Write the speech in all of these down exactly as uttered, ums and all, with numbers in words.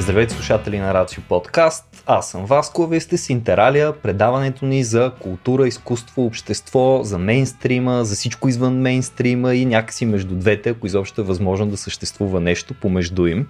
Здравейте, слушатели на Рацио Подкаст. Аз съм Васко, вие сте с Интералия, предаването ни за култура, изкуство, общество, за мейнстрима, за всичко извън мейнстрима и някакси между двете, ако изобщо е възможно да съществува нещо помежду им.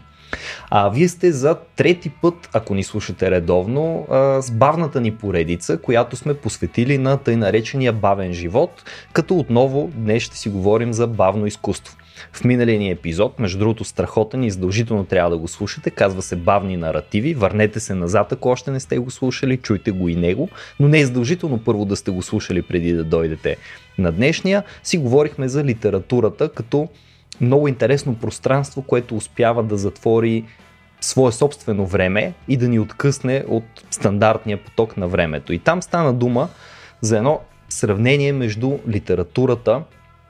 А вие сте за трети път, ако ни слушате редовно, с бавната ни поредица, която сме посветили на тъй наречения бавен живот, като отново днес ще си говорим за бавно изкуство. В миналия ни епизод, между другото страхотен и задължително трябва да го слушате, казва се Бавни наративи, върнете се назад, ако още не сте го слушали, чуйте го и него, но не е задължително първо да сте го слушали преди да дойдете на днешния. Си говорихме за литературата като много интересно пространство, което успява да затвори свое собствено време и да ни откъсне от стандартния поток на времето. И там стана дума за едно сравнение между литературата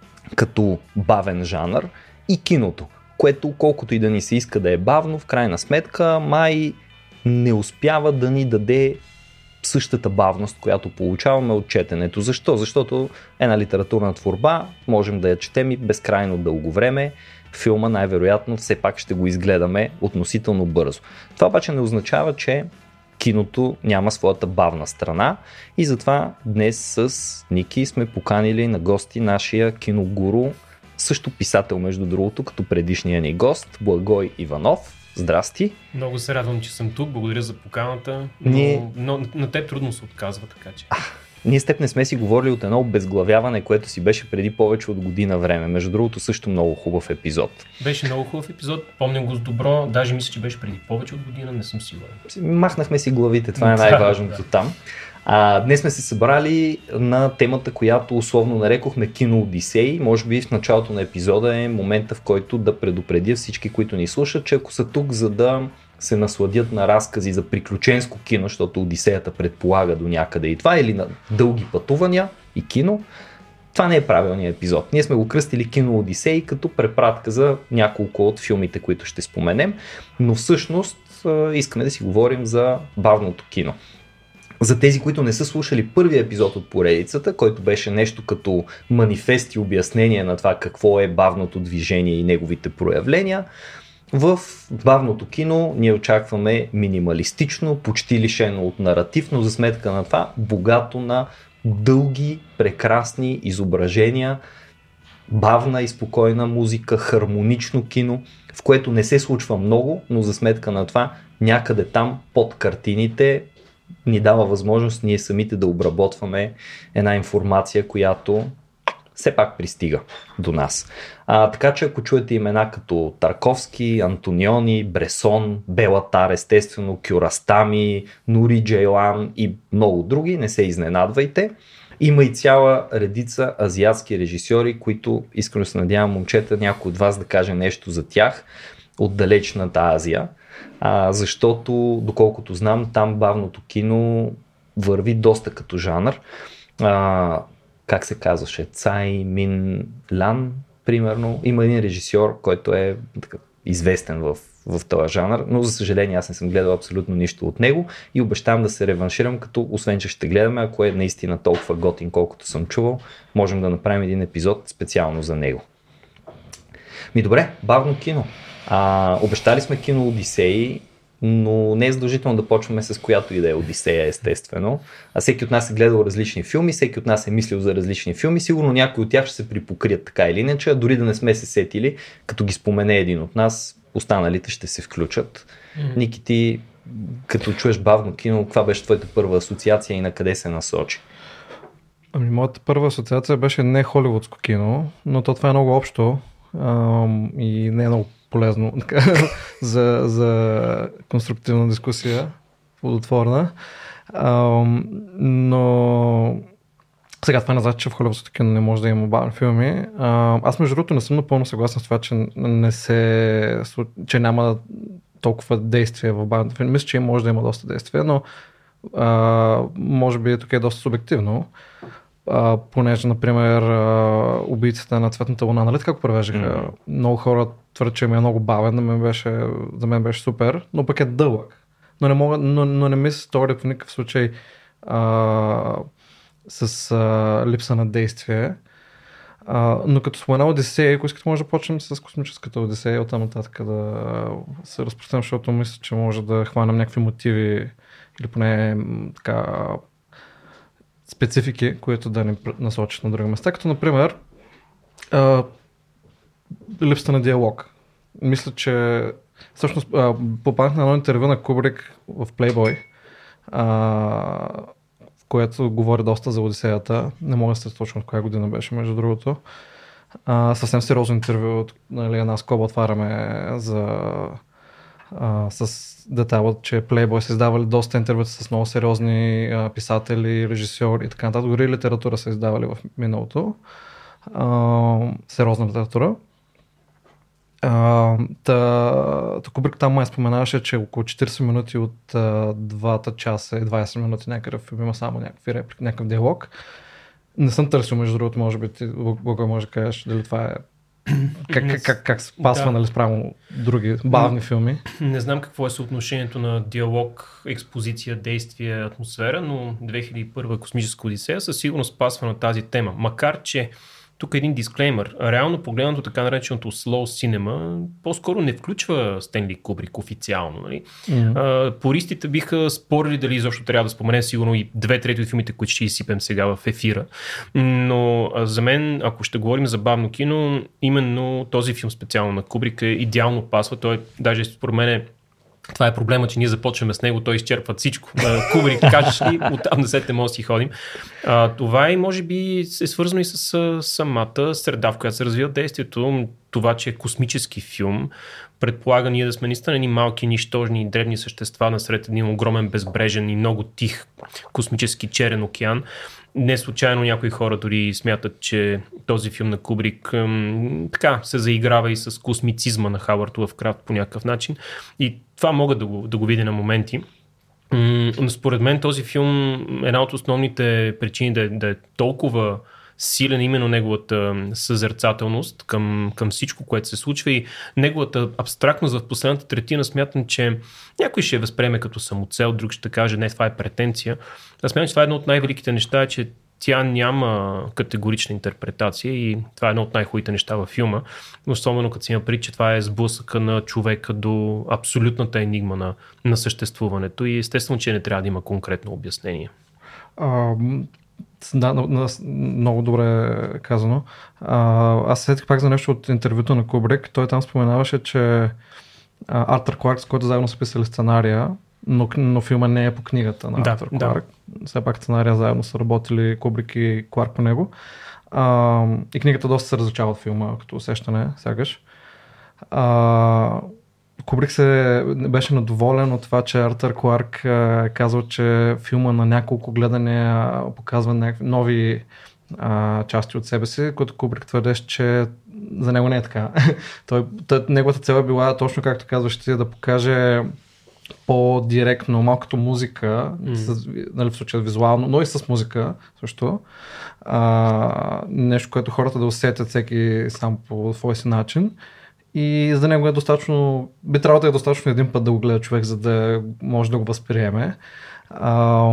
като бавен жанр и киното, което колкото и да ни се иска да е бавно, в крайна сметка май не успява да ни даде същата бавност, която получаваме от четенето. Защо? Защото една литературна творба можем да я четем и безкрайно дълго време. Филма най-вероятно все пак ще го изгледаме относително бързо. Това обаче не означава, че киното няма своята бавна страна и затова днес с Ники сме поканили на гости нашия киногуру, също писател между другото, като предишния ни гост, Благой Иванов. Здрасти! Много се радвам, че съм тук, благодаря за поканата, но, Ние... но на теб трудно се отказва, така че... А, ние с теб не сме си говорили от едно обезглавяване, което си беше преди повече от година време. Между другото също много хубав епизод. Беше много хубав епизод, помня го с добро, даже мисля, че беше преди повече от година, не съм сигурен. Махнахме си главите, това е най-важното там. А, днес сме се събрали на темата, която условно нарекохме Кино Одисей. Може би в началото на епизода е момента, в който да предупредя всички, които ни слушат, че ако са тук за да се насладят на разкази за приключенско кино, защото Одисеята предполага до някъде и това, или на дълги пътувания и кино, това не е правилният епизод. Ние сме го кръстили Кино Одисей като препратка за няколко от филмите, които ще споменем, но всъщност искаме да си говорим за бавното кино. За тези, които не са слушали първия епизод от поредицата, който беше нещо като манифест и обяснение на това какво е бавното движение и неговите проявления, в бавното кино ние очакваме минималистично, почти лишено от наратив, но за сметка на това богато на дълги, прекрасни изображения, бавна и спокойна музика, хармонично кино, в което не се случва много, но за сметка на това някъде там под картините ни дава възможност ние самите да обработваме една информация, която все пак пристига до нас. А, така че ако чуете имена като Тарковски, Антониони, Бресон, Белатар, естествено, Кюрастами, Нури Джейлан и много други, не се изненадвайте. Има и цяла редица азиатски режисьори, които искрено се надявам, момчета, някой от вас да каже нещо за тях от далечната Азия. А, защото, доколкото знам, там бавното кино върви доста като жанр. А, как се казваше? Цай Мин Лан, примерно. Има един режисьор, който е така, известен в, в този жанр, но за съжаление аз не съм гледал абсолютно нищо от него и обещавам да се реванширам, като освен, че ще гледаме, ако е наистина толкова готин, колкото съм чувал, можем да направим един епизод специално за него. Ми добре, бавно кино. А, обещали сме Кино Одисеи, но не е задължително да почваме с която и да е Одисея, естествено. А всеки от нас е гледал различни филми, всеки от нас е мислил за различни филми. Сигурно някои от тях ще се припокрият така или иначе, а дори да не сме се сетили, като ги спомене един от нас, останалите ще се включат. Mm-hmm. Ники, ти като чуеш бавно кино, каква беше твоята първа асоциация и на къде се насочи? Ами, моята първа асоциация беше не холивудско кино, но то това е много общо ам, и не е много полезно за, за конструктивна дискусия, плодотворна. Ам, но сега това не значи, че в холивудското кино не може да има бавни филми. А, аз между другото не съм напълно съгласен с това, че, не се, че няма толкова действие в бавните филми. Мисля, че може да има доста действие, но а, може би тук е доста субективно. Uh, понеже, например, uh, убийцата на Цветната луна, нали така го превеждаха? Mm-hmm. Много хора твърдят, че ми е много бавен, за мен беше, за мен беше супер, но пък е дълъг. Но не, мога, но, но не ми се стори в никакъв случай uh, с uh, липса на действие. А, но като спомена Одисея, ако искате, може да почнем с космическата Одисея, оттам нататък да се разпространим, защото мисля, че може да хванем някакви мотиви или поне така специфики, които да ни насочат на други места, като например а, липсата на диалог. Мисля, че всъщност попаднах на едно интервю на Кубрик в Playboy, а, в което говори доста за Одисеята. Не мога да се точно в коя година беше, между другото. А, съвсем сериозно интервю, нали, една скоба отваряме за а, с детайла, че Playboy са издавали доста интервюта с много сериозни а, писатели, режисьори и така нататък. Дори литература са издавали в миналото. А, сериозна литература. Uh, та, Кубрик там май споменаваше, че около четирийсет минути от uh, двата часа и двайсет минути някъде в филм има само някакви реплики, някакъв диалог. Не съм търсил, между другото, може би ти, Бога, може да кажеш дали това е как, как, как, как спасва, да, нали, спрямо други бавни не, филми. Не знам какво е съотношението на диалог, експозиция, действие, атмосфера, но две хиляди и първа Космическа Одисея със сигурност спасва на тази тема. Макар че тук е един дисклеймер. Реално погледнато така нареченото slow cinema по-скоро не включва Стенли Кубрик официално. Нали? Mm-hmm. А, пористите биха спорили дали изобщо трябва да споменем сигурно и две трети от филмите, които ще изсипем сега в ефира. Но а, за мен, ако ще говорим за бавно кино, именно този филм специално на Кубрик е идеално пасва. Той даже според мен е това е проблема, че ние започваме с него, той изчерпва всичко. Кубрик, кажеш ли, оттам насетне може да си ходим. А, това и може би е свързано и с а, самата среда, в която се развива действието. Това, че е космически филм, предполага ние да сме наистина едни малки, нищожни и древни същества насред един огромен, безбрежен и много тих космически черен океан. Не случайно някои хора дори смятат, че този филм на Кубрик м, така се заиграва и с космицизма на Хауърд Лъвкрафт по някакъв начин. И това мога да го, да го видя на моменти. М, но според мен този филм, една от основните причини да е, да е толкова силен именно неговата съзерцателност към, към всичко, което се случва и неговата абстрактност в последната третина. Смятам, че някой ще я възприеме като самоцел, друг ще каже, не, това е претенция. Аз смятам, че това е едно от най-великите неща, че тя няма категорична интерпретация и това е едно от най-хубавите неща във филма. Особено като си има предвид, че това е сблъсъка на човека до абсолютната енигма на, на съществуването и естествено, че не трябва да има конкретно обяснение. Um... Да, много добре казано. А, аз сетих пак за нещо от интервюто на Кубрик. Той там споменаваше, че Артър Кларк, с който заедно са писали сценария, но, но филма не е по книгата на да, Артър Кларк. Да. Все пак сценария заедно са работили Кубрик и Кларк по него. А, и книгата доста се различава от филма, като усещане, сякаш. А, Кубрик се беше недоволен от това, че Артър Кларк е казал, че филма на няколко гледания показва някакви нови а, части от себе си, които Кубрик твърдеше, че за него не е така. Той, той, неговата цел е била, точно както казваш ти, да покаже по-директно, малко като музика, mm. с, нали, в случая визуално, но и с музика също. А, нещо, което хората да усетят всеки сам по свой си начин. И за него е достатъчно, би трябвало да е достатъчно един път да го гледа човек, за да може да го възприеме. А,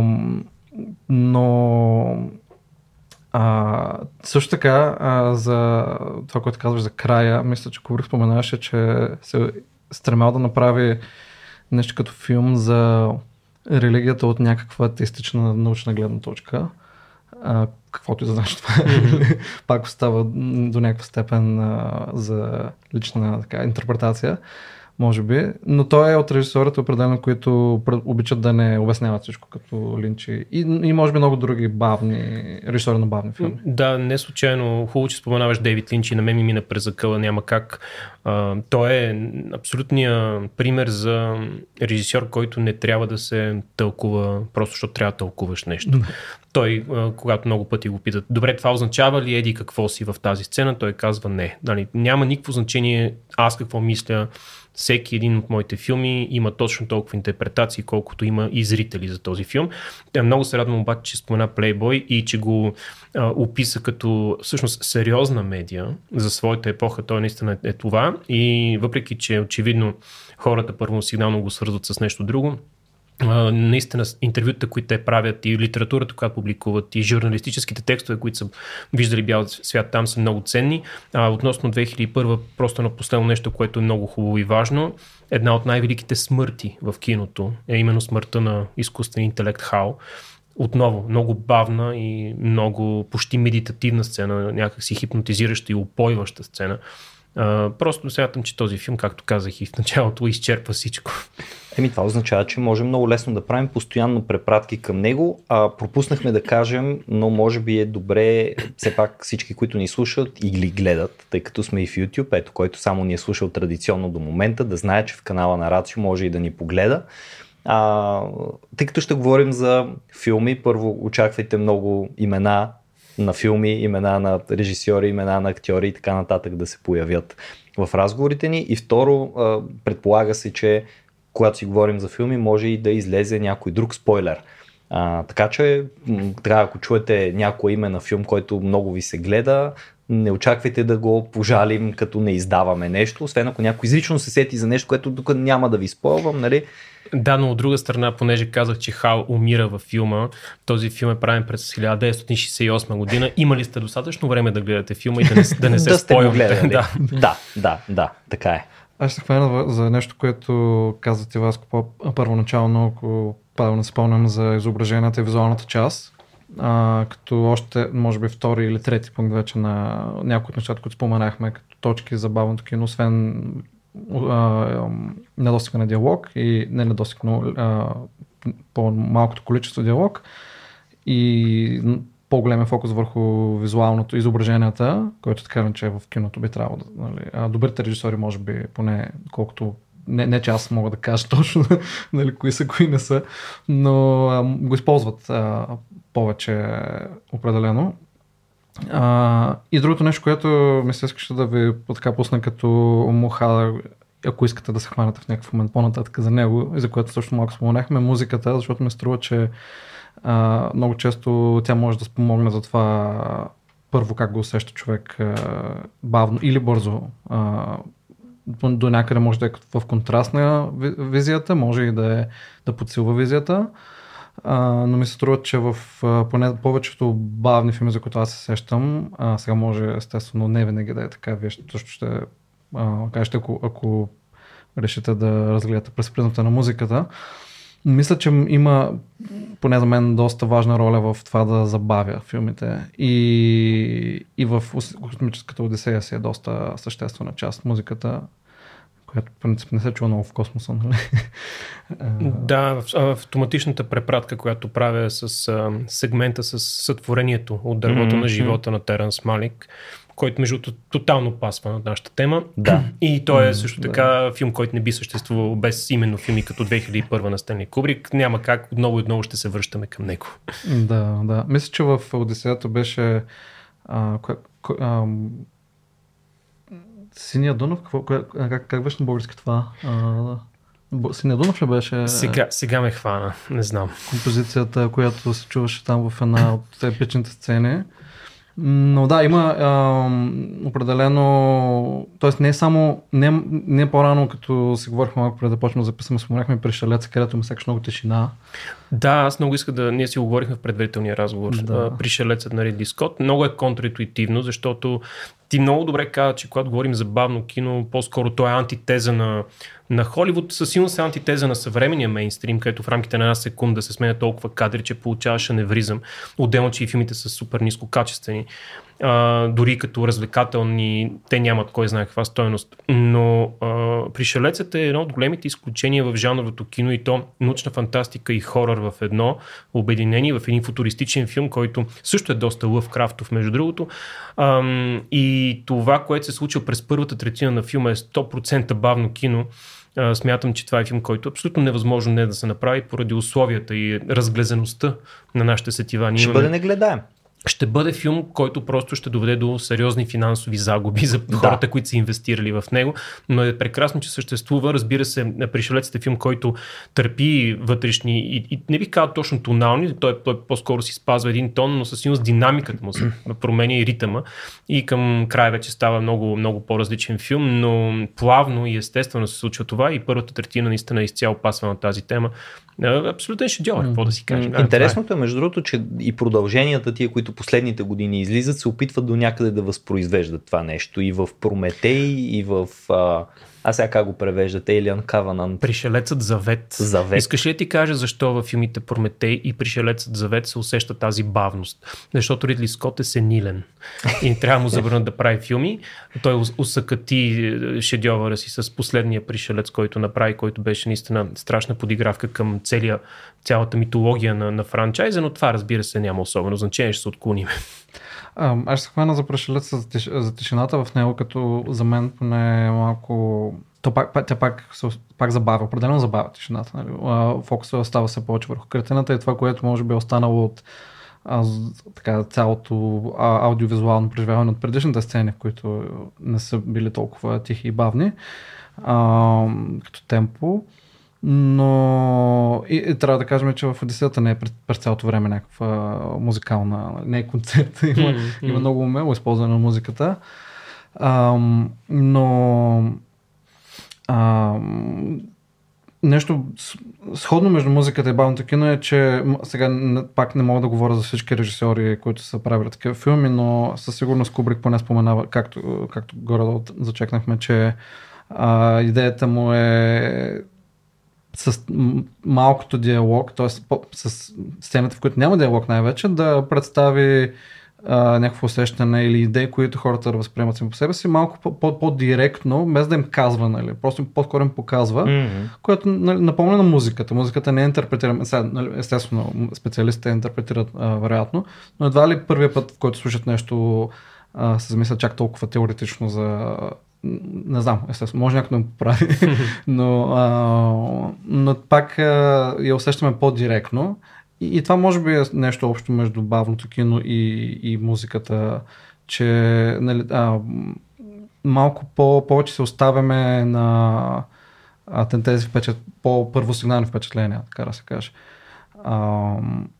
но а, също така, а, за това, което казваш за края, мисля, че Кубрик споменаваше, че се стремял да направи нещо като филм за религията от някаква атеистична научна гледна точка. А, каквото и да значи това. Mm-hmm. Пак остава до някаква степен а, за лична така, интерпретация, може би. Но той е от режисьорите определено, които обичат да не обясняват всичко като Линчи. И, и може би много други бавни, режисьори на бавни филми. Да, не случайно. Хубаво, че споменаваш Дейвид Линч и на мен ми мина през акъла, няма как. А, той е абсолютният пример за режисьор, който не трябва да се тълкува, просто защото трябва да тълкуваш нещо. Mm. Той, когато много пъти го питат, добре, това означава ли еди какво си в тази сцена, той казва не. Дали, няма никакво значение аз какво мисля. Всеки един от моите филми има точно толкова интерпретации, колкото има и зрители за този филм. Много се радвам обаче, че спомена Playboy и че го а, описа като всъщност сериозна медия за своята епоха. Той наистина е това и въпреки, че очевидно хората първосигнално го свързват с нещо друго, Uh, наистина интервюта, които те правят и литературата, която публикуват и журналистическите текстове, които са виждали бял свят там, са много ценни. Uh, относно две хиляди и първа, просто на последно нещо, което е много хубаво и важно, една от най-великите смърти в киното е именно смъртта на изкуствен интелект Хал. Отново, много бавна и много почти медитативна сцена, някакси хипнотизираща и упойваща сцена. Uh, просто смятам, че този филм, както казах и в началото, изчерпва всичко. Еми, това означава, че можем много лесно да правим постоянно препратки към него. А, пропуснахме да кажем, но може би е добре все пак всички, които ни слушат или гледат, тъй като сме и в YouTube, ето, който само ни е слушал традиционно до момента, да знае, че в канала на Рацио може и да ни погледа. А, тъй като ще говорим за филми, първо очаквайте много имена на филми, имена на режисьори, имена на актьори и така нататък да се появят в разговорите ни. И второ, предполага се, че когато си говорим за филми, може и да излезе някой друг спойлер. А, така че, така, ако чуете някое име на филм, който много ви се гледа, не очаквайте да го пожалим, като не издаваме нещо, освен ако някой изрично се сети за нещо, което тук няма да ви спойлвам, нали? Да, но от друга страна, понеже казах, че Хал умира във филма, този филм е правен през хиляда деветстотин шейсет и осма година, имали сте достатъчно време да гледате филма и да не, да не се спойлвате. Да, да, да, да, така е. Аз ще хвана за нещо, което казвате Васко първоначално, ако правилно спомням за изображенията и визуалната част, а, като още, може би, втори или трети пункт вече на някои от нещата, които споменахме, като точки за бавното кино, освен недостига на диалог и не недостиг, но а, по-малкото количество диалог и по-големия фокус върху визуалното изображенията, който така че в киното би трябвало. Нали, а добрите режисьори, може би, поне колкото не, не че аз мога да кажа точно нали, кои са, кои не са, но а, го използват а, повече определено. А, и другото нещо, което ми се искаше да ви така пусна като муха, ако искате да се хванете в някакъв момент по-нататък за него, и за което също малко споменахме, музиката, защото ми струва, че а, много често тя може да спомогне за това първо как го усеща човек а, бавно или бързо. А, до някъде може да е в контраст на визията, може и да, е, да подсилва визията. Uh, но ми се струва, че в uh, поне повечето бавни филми, за които аз се сещам, uh, сега може естествено не винаги да е така, вие ще, също ще uh, кажете, ако, ако решите да разгледате през призмата на музиката. Мисля, че има, поне за мен, доста важна роля в това да забавя филмите и, и в Космическата Одисея си е доста съществена част музиката, която в принцип не се чува много в космоса. Нали? Да, автоматичната препратка, която правя с а, сегмента с сътворението от дървото mm-hmm. на живота на Теренс Малик, който между тотално пасва на нашата тема. Да. И той е също така да. филм, който не би съществувал без именно филми като две хиляди и първа на Стенли Кубрик. Няма как, отново и отново ще се връщаме към него. Да, да. Мисля, че в Одисеята беше а, ко, ко, а, Синия Дунав, какво, как, как беше на български това? А, Синия Дунав ли беше? Сега, сега ме хвана, не знам. Композицията, която се чуваше там в една от епичните сцени. Но да, има а, определено, т.е. не е само, не, не е по-рано, като си говорихме малко преди да почнем да записваме, споменахме Пришелец, където ми сякаш много тишина. Да, аз много иска да, ние си го говорихме в предварителния разговор, да. Пришелецът на Ридли Скот. Много е контринтуитивно, защото ти много добре каза, че когато говорим за бавно кино, по-скоро то е антитеза на, на Холивуд, със силно е антитеза на съвременния мейнстрим, където в рамките на една секунда се сменя толкова кадри, че получаваш аневризъм. Отделно, че и филмите са супер нискокачествени. А, дори като развлекателни, те нямат кой знае каква стойност. Но а, Пришелецът е едно от големите изключения в жанровото кино и то научна фантастика и хорър в едно обединение, в един футуристичен филм, който също е доста Лъвкрафтов, между другото. А, и това, което се случва през първата третина на филма е сто процента бавно кино. Uh, смятам, че това е филм, който е абсолютно невъзможно не да се направи поради условията и разглезеността на нашите сетива. Ще имаме... бъде негледаем. ще бъде филм, който просто ще доведе до сериозни финансови загуби за Да. хората, които са инвестирали в него, но е прекрасно, че съществува. Разбира се, Пришелецът е филм, който търпи вътрешни и, и не бих казал точно тонални, той, той по-скоро си спазва един тон, но със сигурност динамиката му се променя и ритъма и към края вече става много, много по-различен филм, но плавно и естествено се случва това и първата третина наистина изцяло пасва на тази тема. Абсолютен шедьовър, какво да си кажем. Интересното е, между другото, че и продълженията тия, които последните години излизат, се опитват до някъде да възпроизвеждат това нещо. И в Прометей, и в... А, а сега как го превеждат? Alien Covenant. Пришелецът Завет. Завет. Искаш ли да ти кажа защо във филмите Прометей и Пришелецът Завет се усеща тази бавност? Защото Ридли Скот е сенилен и трябва му забранят да прави филми. Той усъкати шедьовъра си с последния Пришелец, който направи, който беше наистина страшна подигравка към целия, цялата митология на, на франчайза, но това, разбира се, няма особено значение, ще се отклоним. А, аз ще се хвана за Пришелеца за, тиш, за тишината в него, като за мен поне е малко... То пак, тя пак, пак забавя, определено забавя тишината. Нали? Фокусът остава се повече върху картината и това, което може би е останало от а, така, цялото а, аудиовизуално преживяване от предишните сцени, в които не са били толкова тихи и бавни, а, като темпо. Но и, и трябва да кажем, че в Одисеята не е през, през цялото време някаква музикална, не е концерт, има, mm-hmm. има много умело използване на музиката. Ам, но ам, нещо сходно между музиката и бавното кино е, че сега пак не мога да говоря за всички режисьори, които са правили такива филми, но със сигурност Кубрик поне споменава, както, както горе-долу зачекнахме, че а, идеята му е с малкото диалог, т.е. с сцената, в които няма диалог най-вече, да представи а, някакво усещане или идеи, които хората да възприемат сами по себе си, малко по-директно, без да им казва, нали, просто по-скоро им показва, mm-hmm. което нали, напомня на музиката. Музиката не е интерпретирана, нали, естествено специалистите интерпретират а, вероятно, но едва ли първият път, в който слушат нещо, а, се замисля чак толкова теоретично за... Не знам, естествено, може някой да му поправи, но, а, но пак а, я усещаме по-директно и, и това може би е нещо общо между бавното кино и, и музиката, че нали, а, малко по, повече се оставяме на а, тези впечат, по-първосигнални впечатления, така да се каже. А,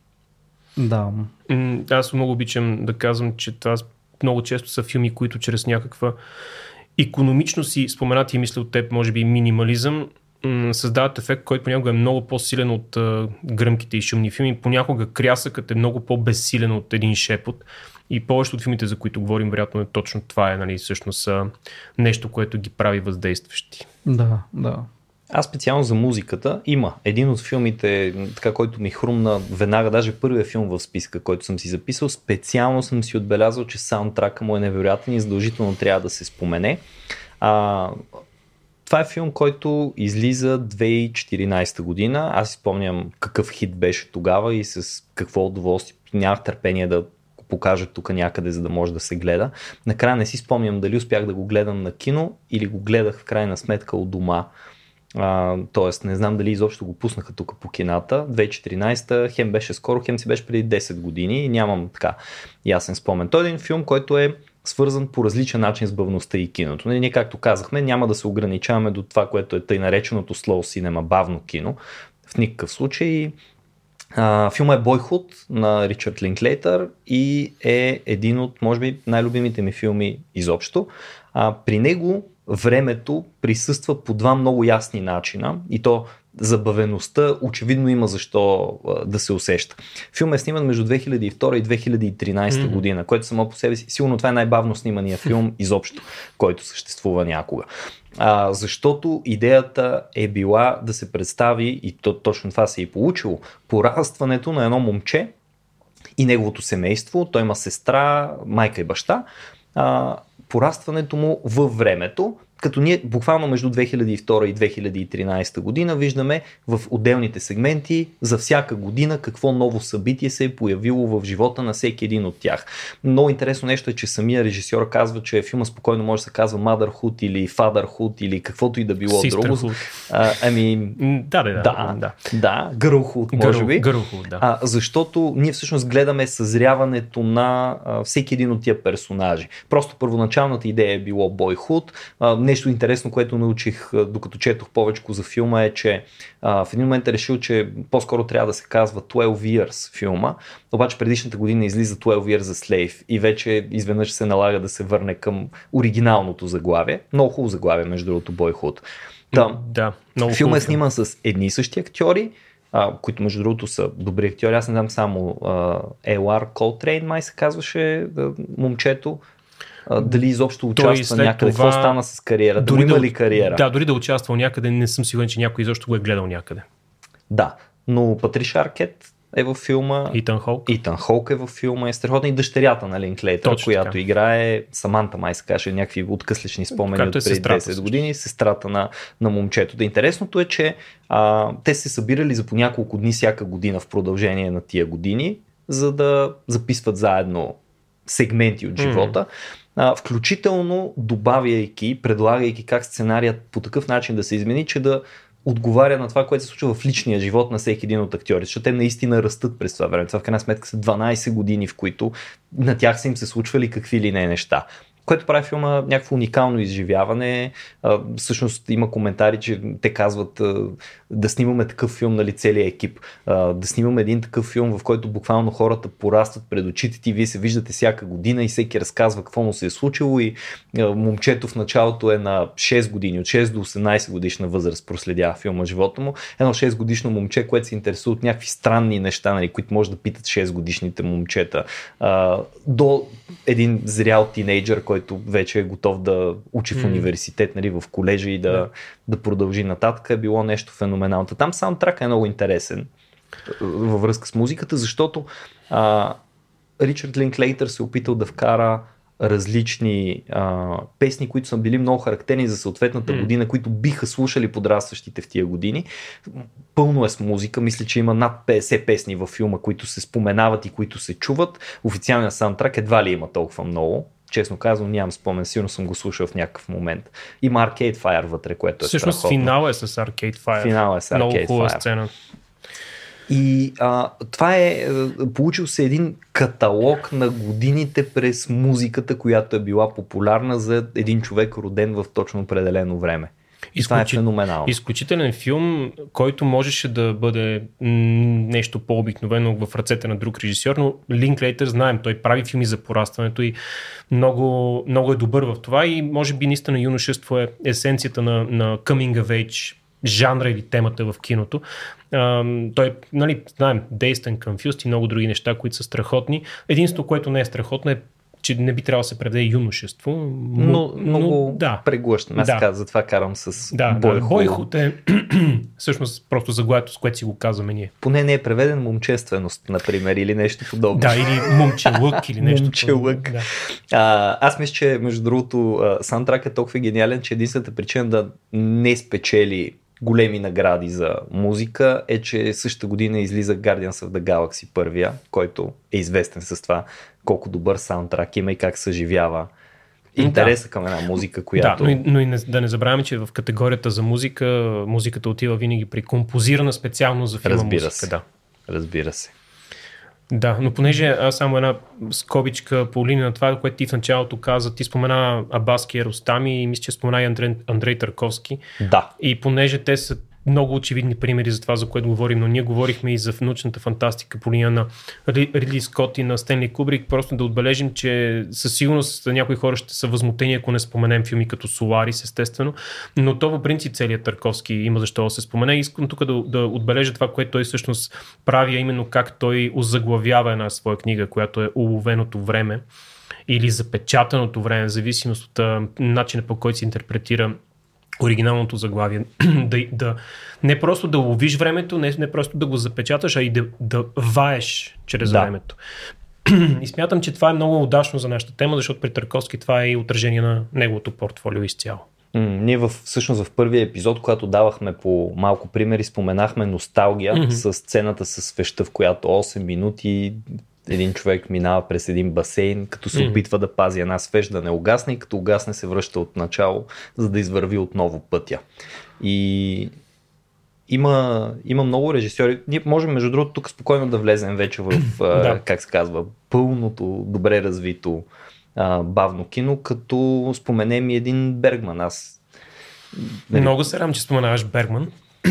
да. Аз много обичам да казвам, че това много често са филми, които чрез някаква икономично си споменати и мисля от теб, може би минимализъм, м- създават ефект, който понякога е много по-силен от а, гръмките и шумни филми. Понякога крясъкът е много по-безсилен от един шепот. И повечето от филмите, за които говорим, вероятно е точно това е, нали, всъщност а, нещо, което ги прави въздействащи. Да, да. Аз специално за музиката има един от филмите, така, който ми хрумна веднага, даже първият филм в списка, който съм си записал, специално съм си отбелязал, че саундтрака му е невероятен и задължително трябва да се спомене. А, това е филм, който излиза две хиляди и четиринадесета година. Аз си спомням какъв хит беше тогава и с какво удоволствие. Нямах търпение да го покажа тук някъде, за да може да се гледа. Накрая не си спомням дали успях да го гледам на кино или го гледах в крайна сметка от дома. Uh, тоест не знам дали изобщо го пуснаха тук по кината. две хиляди и четиринадесета хем беше скоро, хем си беше преди десет години и нямам така ясен спомен. Той е един филм, който е свързан по различен начин с бавността и киното. Ние, както казахме, няма да се ограничаваме до това, което е тъй нареченото slow cinema, бавно кино. В никакъв случай. Uh, филмът е Бойхуд на Ричард Линклейтър и е един от, може би, най-любимите ми филми изобщо. Uh, при него времето присъства по два много ясни начина и то забавеността очевидно има защо а, да се усеща. Филмът е сниман между две хиляди и втора и две хиляди и тринадесета mm-hmm. година, което само по себе си, сигурно това е най-бавно снимания филм изобщо, който съществува някога. А, защото идеята е била да се представи, и то, точно това се е и получило, порастването на едно момче и неговото семейство. Той има сестра, майка и баща. А, порастването му във времето, като ние буквално между две хиляди и втора и две хиляди и тринадесета година виждаме в отделните сегменти за всяка година какво ново събитие се е появило в живота на всеки един от тях. Много интересно нещо е, че самия режисьор казва, че филма спокойно може да се казва Motherhood или Fatherhood или каквото и да било друго. А, ами, да, да, да, да, да. да, Girlhood, може би. Girlhood, да. А, защото ние всъщност гледаме съзряването на а, всеки един от тия персонажи. Просто първоначалната идея е било Boyhood. А, нещо интересно, което научих а, докато четох повече за филма е, че а, в един момент е решил, че по-скоро трябва да се казва twelve years филма, обаче предишната година излиза twelve years a slave и вече изведнъж се налага да се върне към оригиналното заглавие. Много хубаво заглавие, между другото, Boyhood. Та, да, много филма е филм. сниман с едни и същи актьори, а, които между другото са добри актьори. Аз не знам само Елар Колтрейн, май се казваше да, момчето. А, дали изобщо участва някъде, това... какво стана с кариера, да има ли кариера? Да, дори да участвал някъде, не съм сигурен, че някой изобщо го е гледал някъде. Да, но Патриша Аркет е във филма. Итан Хоук. Итан Хоук е във филма, е страхотна и дъщерята на Линклейтър, която така играе Саманта, май се каже, някакви откъслични спомени от преди десет години, сестрата на, на момчето. Да, интересното е, че а, те се събирали за по няколко дни всяка година в продължение на тия години, за да записват заедно сегменти от живота. Mm. Включително добавяйки, предлагайки как сценарият по такъв начин да се измени, че да отговаря на това, което се случва в личния живот на всеки един от актьорите, защото те наистина растат през това време. Това в крайна сметка са дванадесет години, в които на тях са им се случвали какви ли не неща. Което прави филма някакво уникално изживяване. А, всъщност има коментари, че те казват а, да снимаме такъв филм, нали, целият екип. А, да снимаме един такъв филм, в който буквално хората порастват пред очите ти, вие се виждате всяка година и всеки разказва какво му се е случило и а, момчето в началото е на шест години, от шест до осемнадесет годишна възраст проследява филма живота му. Едно шест годишно момче, което се интересува от някакви странни неща, нали, които може да питат шест годишните момчета. А, до един зрял тинейджър, който вече е готов да учи в университет, нали, в колежа и да, yeah. да продължи нататък, е било нещо феноменално. Там саундтракът е много интересен във връзка с музиката, защото а, Ричард Линклейтър се опитал да вкара различни а, песни, които са били много характерни за съответната mm. година, които биха слушали подрастващите в тия години. Пълно е с музика. Мисля, че има над петдесет песни във филма, които се споменават и които се чуват. Официалният саундтрак едва ли има толкова много. Честно казвам, нямам спомен, сигурно съм го слушал в някакъв момент. Има Arcade Fire вътре, което е всъщност страхотно. Финал е с Arcade Fire. Финал е с Arcade Много хубава Fire. Сцена. И а, това е, получил се един каталог на годините през музиката, която е била популярна за един човек, роден в точно определено време. И това е феноменално. Изключителен филм, който можеше да бъде м- нещо по-обикновено в ръцете на друг режисьор, но Линклейтър, знаем, той прави филми за порастването и много, много е добър в това и може би наистина юношество е есенцията на, на coming of age жанра или темата в киното. Uh, той, нали, знаем, Dazed and Confused и много други неща, които са страхотни. Единството, което не е страхотно е, че не би трябвало да се преведе юношество. Но, но много да. преглъщам. Аз да. каза, затова карам с да, Boyhood. Да. Boyhood е всъщност просто заглавието, с което си го казваме ние. Поне не е преведен момчественост, например, или нещо подобно. Да, или момчелък, или нещо момчелък. Да. А, аз мисля, че между другото саундтрак е толкова гениален, че единствената причина да не спечели големи награди за музика е, че същата година излиза Guardians of the Galaxy първия, който е известен с това колко добър саундтрак има и как съживява интереса да. Към една музика, която... Да, но и, но и не, да не забравяме, че в категорията за музика, музиката отива винаги при композирана специално за филма Разбира музика. Се. Да. Разбира се. Да, но понеже аз само една скобичка по линия на това, което ти в началото каза, ти спомена Абаски и Рустами и мисля, че спомена и Андрей, Андрей Тарковски. Да. И понеже те са много очевидни примери за това, за което говорим, но ние говорихме и за научната фантастика по линия на Ридли Скот и на Стенли Кубрик, просто да отбележим, че със сигурност някои хора ще са възмутени, ако не споменем филми като Соларис, естествено, но то в принцип целият Тарковски има защо да се спомене. Искам тук да, да отбележа това, което той всъщност прави, а именно как той озаглавява една своя книга, която е Уловеното време или Запечатаното време, в зависимост от начина, по който се интерпретира оригиналното заглавие. да, да, не просто да ловиш времето, не, не просто да го запечаташ, а и да, да ваеш чрез да. Времето. И смятам, че това е много удачно за нашата тема, защото при Тарковски това е и отражение на неговото портфолио изцяло. М, ние в, всъщност в първия епизод, когато давахме по малко примери, споменахме носталгия mm-hmm. с сцената с свеща, в която осем минути един човек минава през един басейн, като се mm-hmm. опитва да пази една свещ да не угасне и като угасне се връща от начало, за да извърви отново пътя. И има, има много режисьори. Ние можем, между другото, тук спокойно да влезем вече в, да. как се казва, пълното, добре развито а, бавно кино, като споменем и един Бергман. Аз... Много се радвам, че споменаваш Бергман.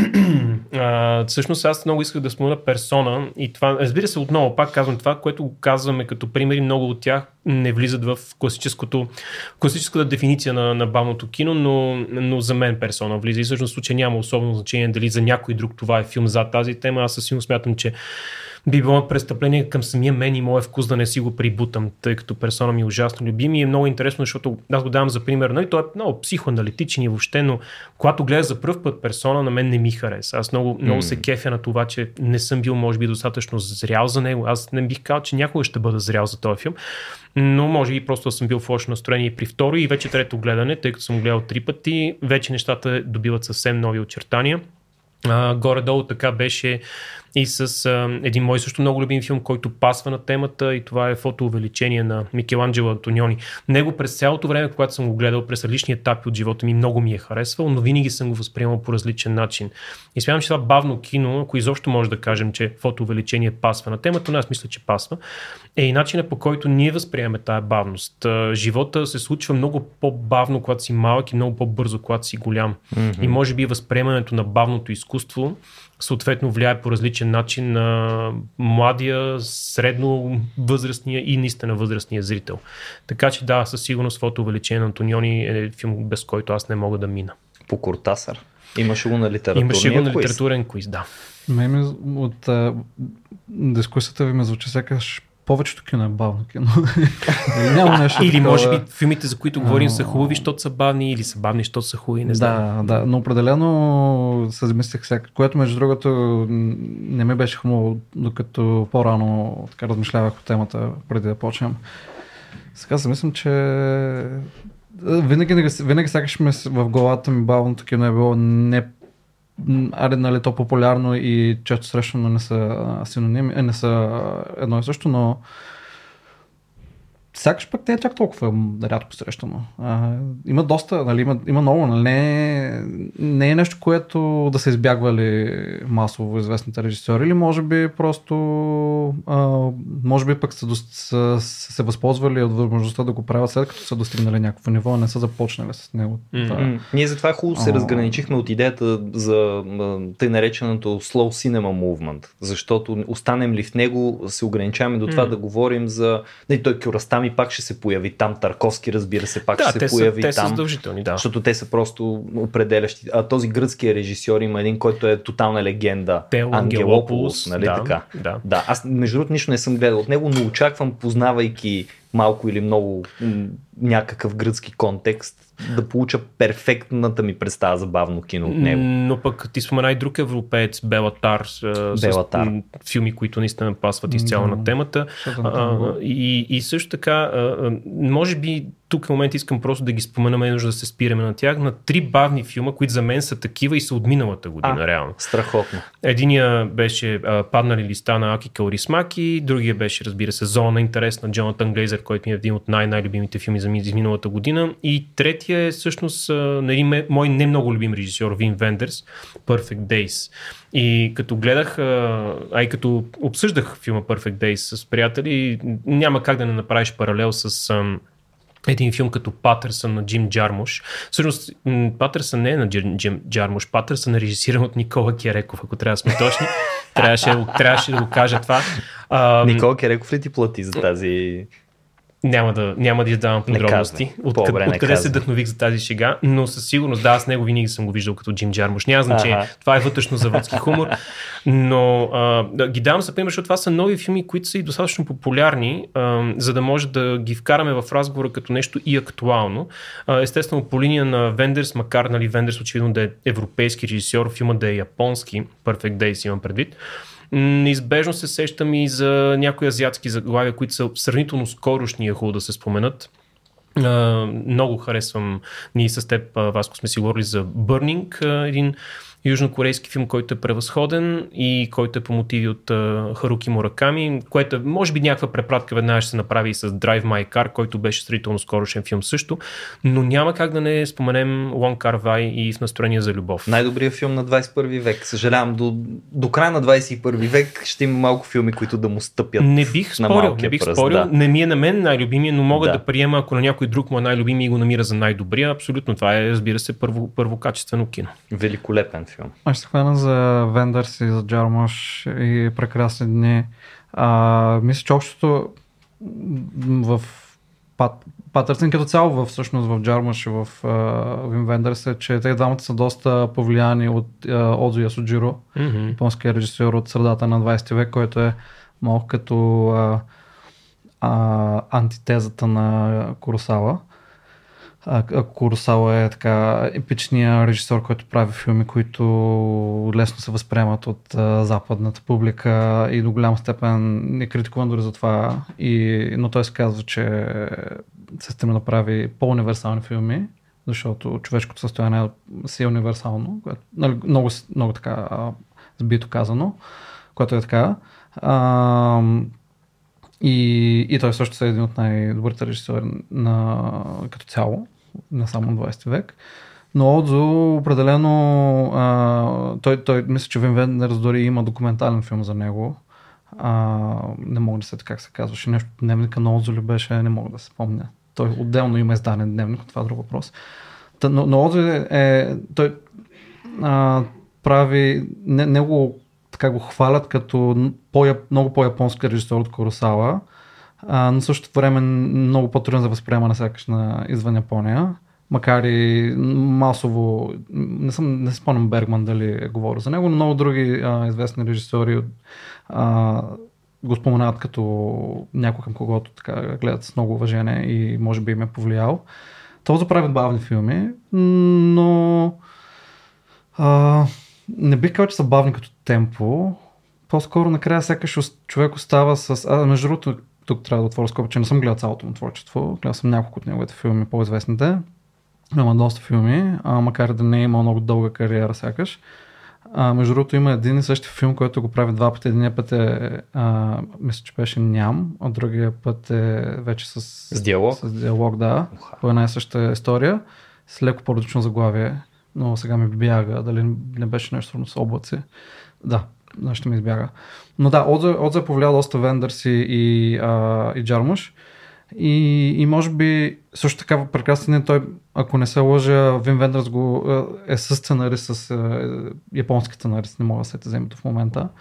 А, всъщност аз много исках да спомена Персона и това, разбира се, отново пак казвам това, което казваме като примери, много от тях не влизат в класическото, класическата дефиниция на, на бавното кино, но, но за мен Персона влиза и всъщност в случай няма особено значение дали за някой друг това е филм за тази тема. Аз със сигурност смятам, че би било престъпление към самия мен и моя вкус да не си го прибутам, тъй като Персона ми е ужасно любим и е много интересно, защото аз го давам за пример, нали, той е много психоаналитичен и въобще, но когато гледа за пръв път Персона, на мен не ми хареса. Аз много, много се кефя на това, че не съм бил, може би, достатъчно зрял за него. Аз не бих казал, че някога ще бъда зрял за този филм, но може би просто съм бил в лошо настроение и при второ и вече трето гледане, тъй като съм гледал три пъти, вече нещата добиват съвсем нови очертания. А, горе-долу така беше и с а, един мой също много любим филм, който пасва на темата и това е Фотоувеличение на Микеланджело Антониони. Него през цялото време, когато съм го гледал през различни етапи от живота ми, много ми е харесвал, но винаги съм го възприемал по различен начин. И смятам, че това бавно кино, ако изобщо може да кажем, че Фотоувеличение пасва на темата, но аз мисля, че пасва, е и начинът, по който ние възприемаме тая бавност. Живота се случва много по-бавно, когато си малък и много по-бързо, когато си голям. Mm-hmm. И може би възприемането на бавното изкуство съответно влияе по различен начин на младия, средно възрастния и наистина възрастния зрител. Така че да, със сигурност Фотоувеличение на Антониони е филм, без който аз не мога да мина. По Кортасар. Имаше го на литературния квиз. Имаше го на литературен квиз, да. Ме, от а, дискусията ви ме звучи сякаш повечето кино е бавно кино. Няма нещо или такова... може би филмите, за които говорим, са хубави, защото са бавни, или са бавни, защото са хубави, не знам. Да, да, но определено се замислих всяка, което между другото не ми беше хубаво, докато по-рано така размишлявах по темата, преди да почнем. Сега си мислям, че винаги, винаги сякаш ми в главата ми бавното кино е било не аре, нали, то популярно и често срещано не са синоними, не са едно и също, но сякаш пък не е чак толкова рядко срещано. А, има доста, нали, има, има много, нали, не, не е нещо, което да са избягвали масово известните режисьори, или може би просто а, може би пък са, са, са се възползвали от възможността да го правят след като са достигнали някакво ниво, а не са започнали с него. Mm-hmm. Ние затова хубаво се а... разграничихме от идеята за тъй нареченото slow cinema movement, защото останем ли в него, се ограничаваме до това mm. да говорим за... Не, той Кюростами пак ще се появи там, Тарковски, разбира се, пак да, ще се те появи са, те там. Са задължителни, да. Защото те са просто определящи. А този гръцкия режисьор има един, който е тотална легенда. Пел Ангелополос, нали да, така? Да. да. Аз между другото нищо не съм гледал от него, но очаквам, познавайки малко или много м- някакъв гръцки контекст, да получа перфектната ми представа за бавно кино от него. Но пък ти спомена и друг европеец, Белатар, Белатар. С филми, които наистина пасват изцяло mm-hmm. на темата. А, и, и също така, може би тук в момента искам просто да ги споменаме, е нужда да се спираме на тях, на три бавни филма, които за мен са такива и са от миналата година, а, реално. Страхотно. Единия беше а, Паднали листа на Аки Каурисмаки, другия беше, разбира се, Зона на интерес на Джонатан Глейзър, който ми е един от най-най-любимите филми за миналата година. И третия е всъщност на един мой не много любим режисьор, Вин Вендерс, Perfect Days. И като гледах, а и като обсъждах филма Perfect Days с приятели, няма как да не направиш паралел с един филм като Патърсън на Джим Джармуш. Всъщност, Патърсън не е на Джим Джармуш. Патърсън е режисиран от Никола Кереков, ако трябва да сме точни. Трябваше, трябваше да го кажа това. А, Никола Кереков ли ти плати за тази... Няма да, няма да издавам подробности. Откъде от къде се вдъхнових за тази шега, но със сигурност, да, аз него винаги съм го виждал като Джим Джармуш. Няма значение, ага. Това е вътрешно заводски хумор, но а, да, ги давам за пример, защото това са нови филми, които са и достатъчно популярни, а, за да може да ги вкараме в разговора като нещо и актуално. А, естествено, по линия на Вендерс, макар нали, Вендерс очевидно да е европейски режисьор, филмът да е японски, Perfect Days имам предвид, неизбежно се сещам и за някои азиатски заглавия, които са сравнително скорошни, е хубаво да се споменат. Uh, много харесвам, ние с теб, Васко, сме си говорили за Burning, uh, един южнокорейски филм, който е превъзходен и който е по мотиви от uh, Харуки Мураками, което може би някаква препратка веднага ще се направи и с Drive My Car, който беше сравнително скорошен филм също, но няма как да не споменем Wong Kar-wai и В настроение за любов. Най-добрият филм на двадесет и първи век. Съжалявам, до, до края на двадесет и първи век ще има малко филми, които да му стъпят. Не бих спорил, не бих пръст, спорил. Да. Не ми е на мен най-любимия, но мога да. да приема, ако на някой друг му е най-любимия и го намира за най-добрия. Абсолютно, това е, разбира се, първо, първокачествено кино. Великолепен филм. Аз ще хвана за Вендърс и за Джармуш и прекрасни дни. А, мисля, че общото в Пат, Патърсън като цяло в, всъщност в Джармуш и в Вим Вендърс е, че те двамата са доста повлияни от Одзо Ясуджиро, Mm-hmm. японския режисьор от средата на двадесети век, който е малко като а, а, антитезата на Куросава. А, Куросава е така епичният режисьор, който прави филми, които лесно се възприемат от а, западната публика и до голяма степен е критикуван дори за това. И, но той се казва, че се стреми да прави по-универсални филми, защото човешкото състояние си е универсално, което, нали, много, много така а, сбито казано, което е така. А, и, и той също е един от най-добрите режисьори на, като цяло, не само двадесети век. Но Одзо определено, а, той, той мисля, че Вим Вендърс дори има документален филм за него. А, не мога да се как се казваше, нещо дневника на Одзо ли беше, не мога да се спомня. Той отделно има издаден дневник, това е друг въпрос. Та, но, но Одзо е, той а, прави, не, него така го хвалят като по, много по-японски режисьор от Куросава, а, но същото време много по-труден за възприемане сякаш на извън Япония, макар и масово, не съм, не спомням Бергман дали е говорил за него, но много други а, известни режисьори а, го споменават като някой, към когото така гледат с много уважение и може би им е повлиял. Този прави бавни филми, но а, не бих казал, че са бавни като темпо. По-скоро накрая сякаш човек остава с... А, между другото, тук трябва да отворя скоба, че не съм гледал цялото му творчество. Гледал съм няколко от неговите филми, по-известните. Има доста филми, а, макар да не е имал много дълга кариера сякаш. А, между другото има един и същи филм, който го прави два пъти. Единият път е, а, мисля, че беше Ням, а другия път е вече с... С диалог? С диалог, да. По една и съща история. С леко по-различно заглавие. Но сега ми бяга, дали не беше нещо с облаци. Да, ще ми избяга. Но да, Одзо е повлиял доста Вендърс и, и, а, и Джармуш. И, и може би също така прекрасен той, ако не се лъжа, Вим Вендърс го е със сценарист, с е, японски сценарист, не мога да се те вземето в момента.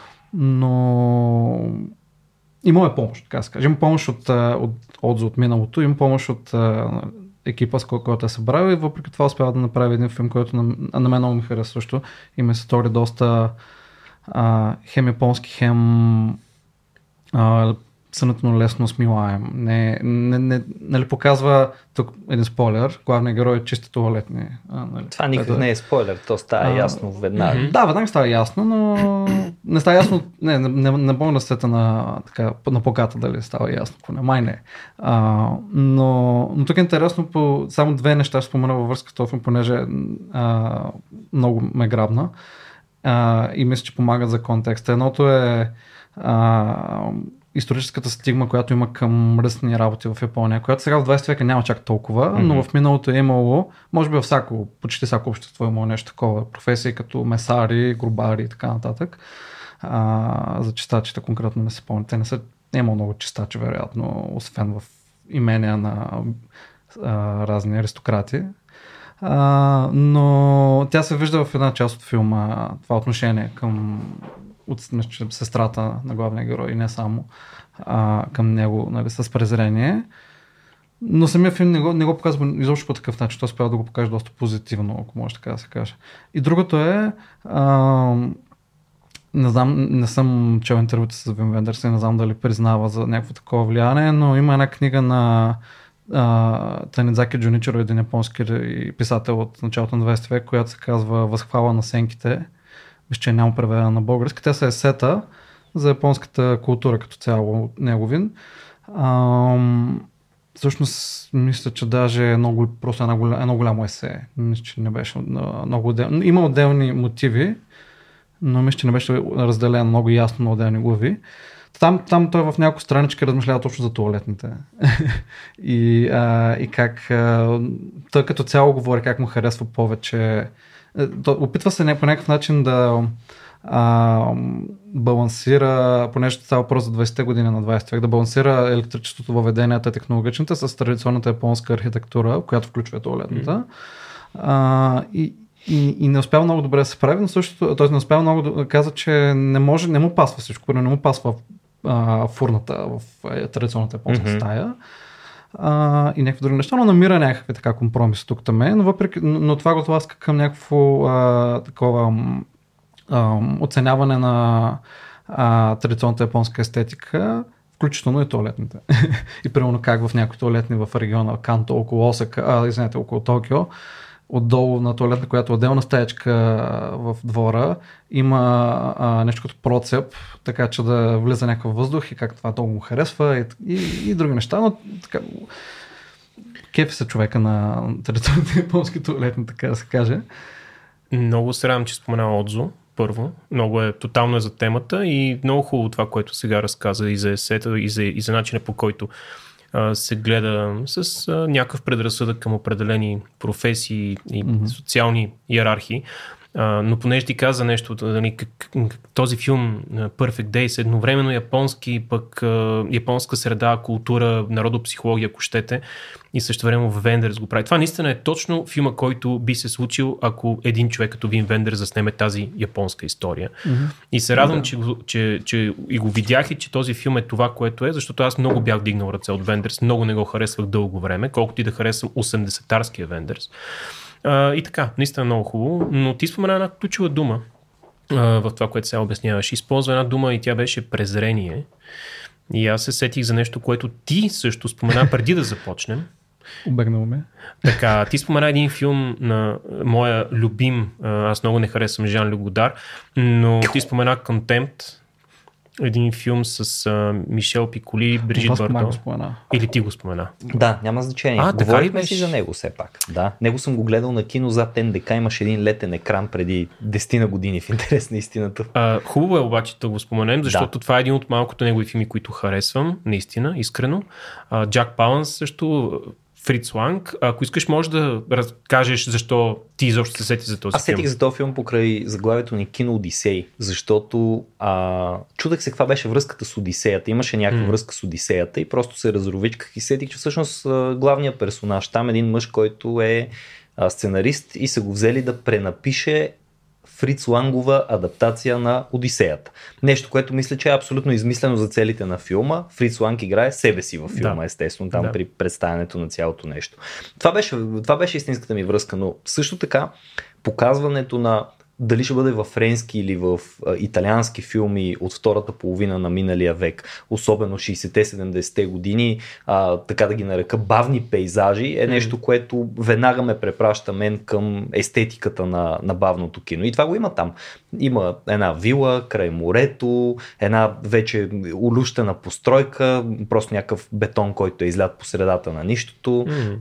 Но има е помощ, така да се каже. Има помощ от, от Одзо от миналото, има помощ от екипа, с който е събрал и въпреки това успява да направи един филм, който на, на мен много ми хареса също. И ми се стори доста а, хем японски, хем а, сънътно лесно смилаем. Не, не, не, нали показва тук един спойлер, главният герой е чисто туалетни. А, нали, това никак не е спойлер, то става а, ясно веднага. Mm-hmm. Да, веднага става ясно, но не става ясно, не, не, не, не мога да сета на, така, на плаката дали става ясно, поне май не. А, но, но тук е интересно, по само две неща ще спомена във връзка с този филм, понеже а, много ме грабна а, и мисля, че помагат за контекста. Едното е а, историческата стигма, която има към мръсни работи в Япония, която сега в двадесети века няма чак толкова, mm-hmm. но в миналото е имало, може би във всяко, почти всяко общество е имало нещо такова, професии като месари, грубари и така нататък. А, за чистачите конкретно не се помня. Те не са, не е имало много чистачи, вероятно, освен в имения на а, разни аристократи. А, но тя се вижда в една част от филма, това отношение към от сестрата на главния герой и не само а, към него, нали, с презрение. Но самия филм не го, не го показва изобщо по такъв начин. Той успява да го покаже доста позитивно, ако може така да се каже. И другото е, а, не знам, не съм чел интервюта с Вим Вендърс, не знам дали признава за някакво такова влияние, но има една книга на Танидзаки Джуничиро, един японски писател от началото на двадесети век, която се казва Възхвала на сенките. Виж, че няма преведена на български. Те са есета за японската култура като цяло неговин. Ам, всъщност мисля, че даже е много, просто едно, голям, едно голямо есе. Мисля, че не беше много отделно. Има отделни мотиви, но мисля, че не беше разделен много ясно на отделни глави. Там, там той в няколко странички размишлява точно за туалетните. и, а, и как а, той като цяло говори как му харесва повече. Той опитва се не по някакъв начин да а, балансира, понеже става въпрос за двайсетте години на двайсети век, да балансира електричеството, въведенията, технологичните с традиционната японска архитектура, която включва туалетната. Mm. А, и И, и не успява много добре да се прави, но също т.е. не успява много да каза, че не може, не му пасва всичко, не му пасва а, фурната в е, традиционната японска mm-hmm. стая а, и някакви други неща, но намира някакви така компромиси тук там е, но, въпреки, но, но това го тласка към някакво а, такова а, оценяване на а, традиционната японска естетика, включително и туалетните. И примерно как в някои туалетни в региона Канто, около Осака, а, извинете, около Токио, отдолу на туалетна, която е отделна стаечка в двора, има а, нещо като процеп, така че да влиза някакъв въздух и как това толкова му харесва и, и, и други неща, но така кефи се човека на традиционните японски туалетни, така да се каже. Много се радвам, че споменава Отзо, първо. Много е, тотално е за темата и много хубаво това, което сега разказа и за есета, и за, и за начина по който се гледа с а, някакъв предразсъдък към определени професии и mm-hmm. социални иерархии. А, но понеже ти каза нещо, дали, как, този филм Perfect Days, едновременно японски, пък а, японска среда, култура, народопсихология, ако щете, и също време Вендерс го прави. Това наистина е точно филма, който би се случил, ако един човек като Вим Вендерс заснеме тази японска история. Mm-hmm. И се радвам, mm-hmm. че, че, че и го видях и че този филм е това, което е, защото аз много бях дигнал ръце от Вендерс, много не го харесвах дълго време, колкото и да харесвам осемдесетарския Вендерс. Uh, и така, наистина много хубаво, но ти спомена една ключова дума uh, в това, което сега обясняваш. Използва една дума и тя беше презрение. И аз се сетих за нещо, което ти също спомена преди да започнем. Обегнал ме. Така, ти спомена един филм на моя любим, аз много не харесвам Жан-Люк Годар, но ти спомена Contempt, един филм с а, Мишел Пиколи, Брижит Бардо. Или ти го спомена? Да, няма значение. А, говорихме си за него все пак. Да, него съм го гледал на кино зад Н Д К, имаше един летен екран преди десет години, в интерес на истината. А, хубаво е обаче да го споменем, защото да. Това е един от малкото негови филми, които харесвам, наистина, искрено. А, Джак Паланс също, Фриц Ланг. Ако искаш, може да разкажеш защо ти изобщо се сети за този Аз филм. Аз сетих за този филм покрай заглавието ни Кино Одисей, защото а, чудех се каква беше връзката с Одисеята. Имаше някаква mm. връзка с Одисеята и просто се разровичках и сетих, че всъщност главният персонаж там е един мъж, който е а, сценарист и са го взели да пренапише Фриц Лангова адаптация на Одисеята. Нещо, което мисля, че е абсолютно измислено за целите на филма. Фриц Ланг играе себе си във филма, да. Естествено, там да. При представянето на цялото нещо. Това беше, това беше истинската ми връзка, но също така показването на дали ще бъде във френски или в а, италиански филми от втората половина на миналия век, особено шейсетте-седемдесетте години, а, така да ги нарека бавни пейзажи, е нещо, което веднага ме препраща мен към естетиката на, на бавното кино. И това го има там. Има една вила край морето, една вече улющена постройка, просто някакъв бетон, който е излят по средата на нищото, mm-hmm.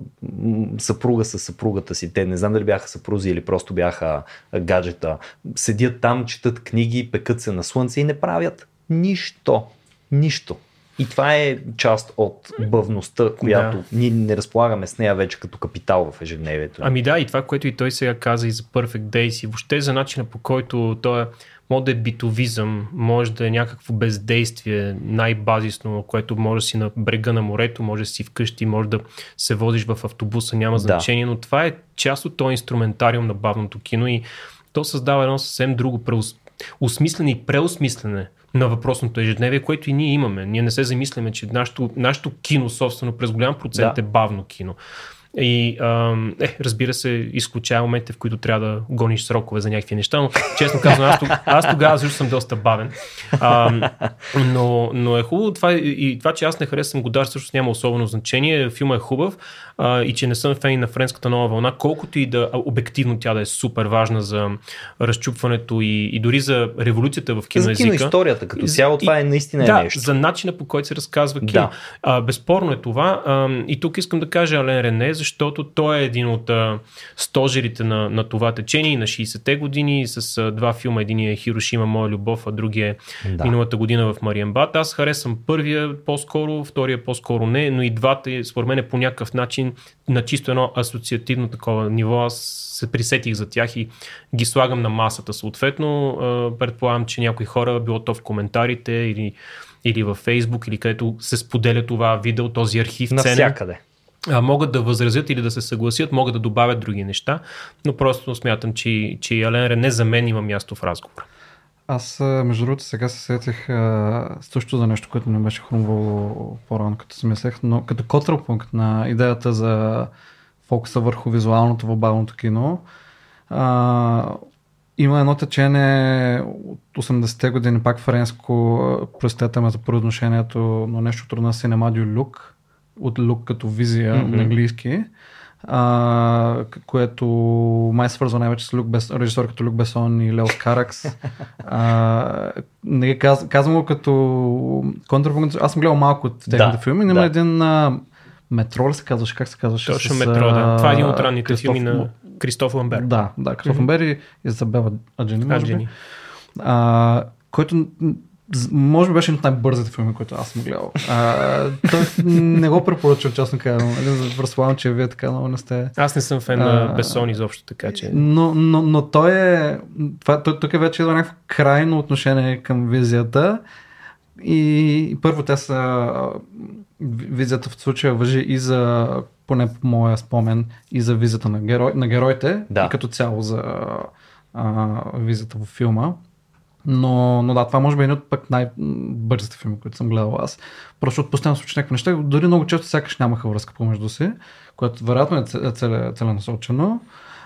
а, съпруга със съпругата си, те не знам дали бяха съпрузи или просто бяха гаджета, седят там, четат книги, пекат се на слънце и не правят нищо. Нищо. И това е част от бавността, която да. Ние не разполагаме с нея вече като капитал в ежедневието. Ами да, и това, което и той сега каза и за Perfect Days и въобще за начина, по който той е, може да е битовизъм, може да е някакво бездействие, най-базисно, което може да си на брега на морето, може да си вкъщи, може да се возиш в автобуса, няма значение, да. Но това е част от този инструментариум на бавното кино и то създава едно съвсем друго преос... осмислене и преосмислене на въпросното ежедневие, което и ние имаме. Ние не се замисляме, че нашето, нашето кино, собствено, през голям процент да. Е бавно кино. И е, разбира се, изключая моментите, в които трябва да гониш срокове за някакви неща, но честно казвам, аз, аз тогава също съм доста бавен. А, но, но е хубаво това, и това, че аз не харесвам Годар, също няма особено значение. Филмът е хубав а, и че не съм фен на френската нова вълна, колкото и да обективно тя да е супер важна за разчупването и, и дори за революцията в киноезика. За киноисторията като цяло, това е наистина да, нещо. За начина, по който се разказва кино. Да. А, безспорно е това. А, и тук искам да кажа Ален Рене, защото той е един от а, стожерите на, на това течение на шейсетте години с а, два филма. Единият е Хирошима, моя любов, а другия е да. миналата година в Мариенбад. Аз харесвам първия по-скоро, втория по-скоро не, но и двата, според мен, по някакъв начин на чисто едно асоциативно такова ниво. Аз се присетих за тях и ги слагам на масата. Съответно, а, предполагам, че някои хора, било то в коментарите или, или във Фейсбук, или където се споделя това видео, този архив ценен. Навсякъде. Могат да възразят или да се съгласят, могат да добавят други неща, но просто смятам, че, че Ален Рене за мен има място в разговор. Аз, между другото, сега се сетих а, също за нещо, което не беше хрумвало по-рано, като си мислех, но като контрапункт на идеята за фокуса върху визуалното в бавното кино, а, има едно течение от осемдесетте години, пак френско, простете ме за произношението, но нещо трудно, Cinema du Look, от Люк като визия mm-hmm. на английски, а, което май свързва най-вече с Люк Бес, режисьор като Люк Бесон и Леос Каракс. а, не, каз, казвам го като контрапункт. Аз съм гледал малко от техните да, филми. Има да. един а, Метро ли се казваше? Как се казваше? Точно с, Метро, да. Това е един от ранните Кристоф... филми на Кристоф Ламбер. Да, да, Кристоф mm-hmm. Ламбер и Изабела Аджени, може Аджени. би. А, който може би беше един от най-бързите филми, които аз съм гледал. А, той не го препоръчвам, честно казвам. Предполагам, че вие така много не сте... Аз не съм фен на Бесон изобщо, така че... Но, но, но той е... Това, той, тук е вече едно някакво крайно отношение към визията. И първо те са... Визията в случая важи и за, поне по моя спомен, и за визията на, герой, на героите, да. И като цяло за а, визията в филма. Но, но да, това може би е един от пък най-бързите филми, които съм гледал аз. Просто от постоянно случи някакви неща, дори много често сякаш нямаха връзка помежду си, което вероятно е целенасочено.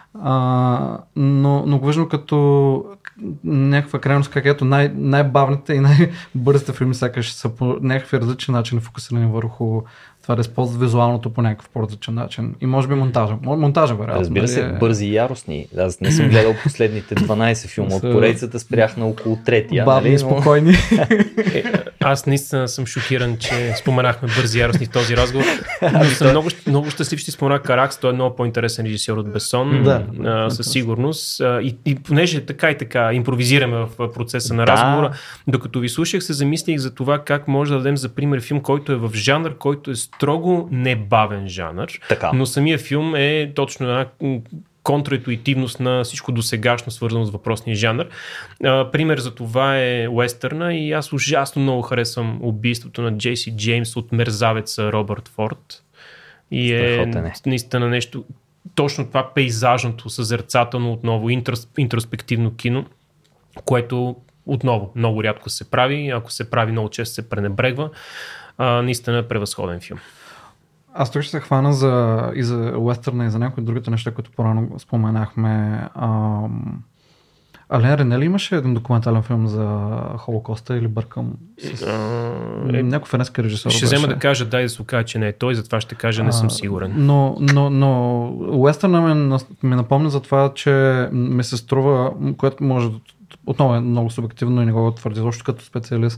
А, но, но го виждам като някаква крайност, как ето най- най-бавните и най-бързите филми сякаш са по някакви различни начини фокусирани върху това да използват визуалното по някакъв по-различен начин. И може би монтажа. Монтажа, вероятно. Разбира се, е... бързи и яростни. Аз не съм гледал последните дванайсет филма от поредицата, спрях на около третия. Бавни и нали? спокойни. Е, аз наистина съм шокиран, че споменахме бързи и яростни в този разговор. Но съм много, много щастлив, че спомена Каракс. Той е много по-интересен режисьор от Бесон. Да, а, със сигурност. А, и, и понеже така и така импровизираме в процеса на разговора, да. Докато ви слушах, се замислих за това как може да дадем за пример филм, който е в жанр, който е строго небавен жанр, така. Но самия филм е точно една контраинтуитивност на всичко досегашно свързано с въпросния жанр. А, пример за това е уестърна и аз ужасно много харесвам убийството на Джейси Джеймс от мерзавеца Робърт Форд. И е наистина нещо, точно това пейзажното, съзерцателно отново, интроспективно кино, което отново много рядко се прави, ако се прави много често се пренебрегва. А, наистина е превъзходен филм. Аз тук ще се хвана за, и за уестърна и за някои от другите неща, които по-рано споменахме. Ам... Ален Рене ли имаше един документален филм за Холокоста или бъркам? С... Uh, е... Някой френски режисьор Ще беше. взема да кажа, дай да се окаже, че не е той, затова ще кажа, не съм сигурен. Uh, но, но, но уестърна ми, ми напомня за това, че ми се струва, което може отново е много субективно и не го твърди, защото като специалист.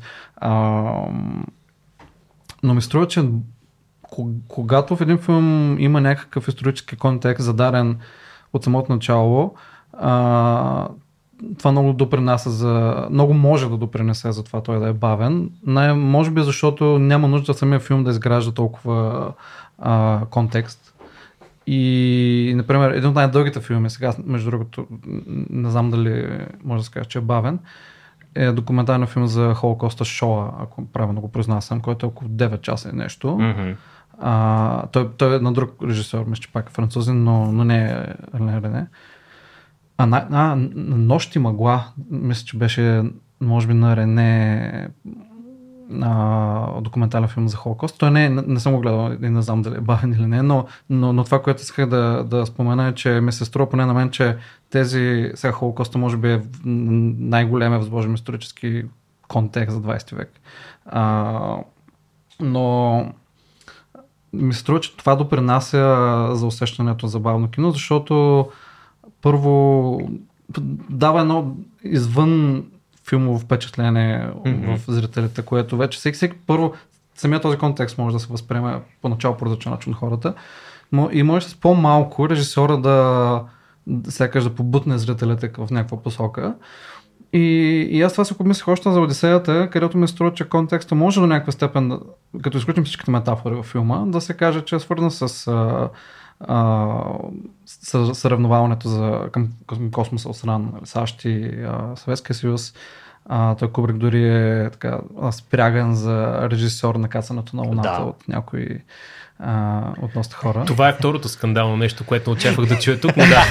Uh, но ми струва, че когато в един филм има някакъв исторически контекст зададен от самото начало, а, това много допринася за... Много може да допринесе за това той да е бавен. Най- може би защото няма нужда самия филм да изгражда толкова а, контекст. И, например, един от най-дългите филми, сега, между другото, не знам дали може да се каже, че е бавен, е документален филм за Холокоста Шоа, ако правилно го произнасям, който е около девет часа и нещо. Mm-hmm. А, той, той е на друг режисьор, мисля, че пак е французин, но, но не е Ален Рене. А, на, а Нощ и мъгла, мисля, че беше може би на Рене а, документален филм за Холокост. Той не, не, не съм го гледал и не знам дали е бавен или не, но, но, но това, което исках да, да спомена е, че ми се струва поне на мен, че тези, сега Холокоста може би е най-големия възможен исторически контекст за двайсети век. А, но ми се струва, че това допринася за усещането за забавно кино, защото първо дава едно извън филмово впечатление mm-hmm. в зрителите, което вече всеки, всеки първо самия този контекст може да се възприеме поначало по различен начин на хората и може с по-малко режисьора да сякаш да побутне зрителите в някаква посока. И, и аз това се помислих още за Одисеята, където ми се струва, че контекста може до някаква степен, като изключим всичките метафори във филма, да се каже, че е свързан с а, а, съревноваването за, към, към космоса от страна на САЩ и а, Съветския съюз. А, той Кубрик дори е така, спряган за режисьор на кацането на Луната да. От някои а, от доста хора. Това е второто скандално нещо, което очаквах да чуя тук, но да.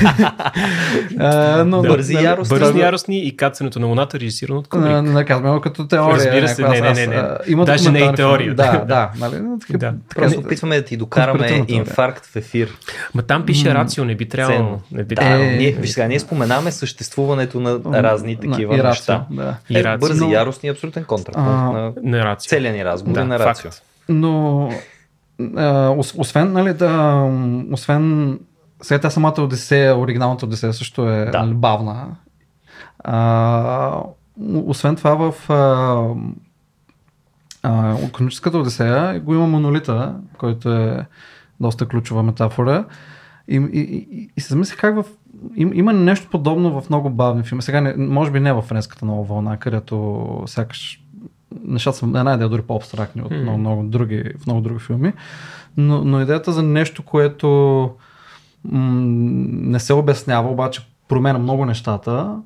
а, но да. Бързи да, яростни. Бързи яростни и кацането на Луната, режисирано от Кубрик. Не казваме като теория. Разбира се, не, не, не. не. А, има даже не и теория. Да, да. Нали? да. Просто опитваме да ти докараме инфаркт в ефир. Ма там пише рацио, не би трябвало. Не би трябвало. Да, е... ние, сега, ние споменаваме съществуването на разни такива и неща. Да. Е, и бързи яростни е абсолютен контрапункт на, на рацио. Целия ни разговор да, на рацио. Но Uh, освен, нали, да, освен сега тя самата Одисея, оригиналната Одисея също е да. Нали, бавна. Uh, освен това в uh, uh, космическата Одисея го има монолита, който е доста ключова метафора. И, и, и, и се замисля как в... Им, има нещо подобно в много бавни филми. Сега не, може би не в Френската нова вълна, където сякаш нещата са една идея дори по-абстрактни от много, много други, в много други филми, но, но идеята за нещо, което м- не се обяснява, обаче променя много нещата,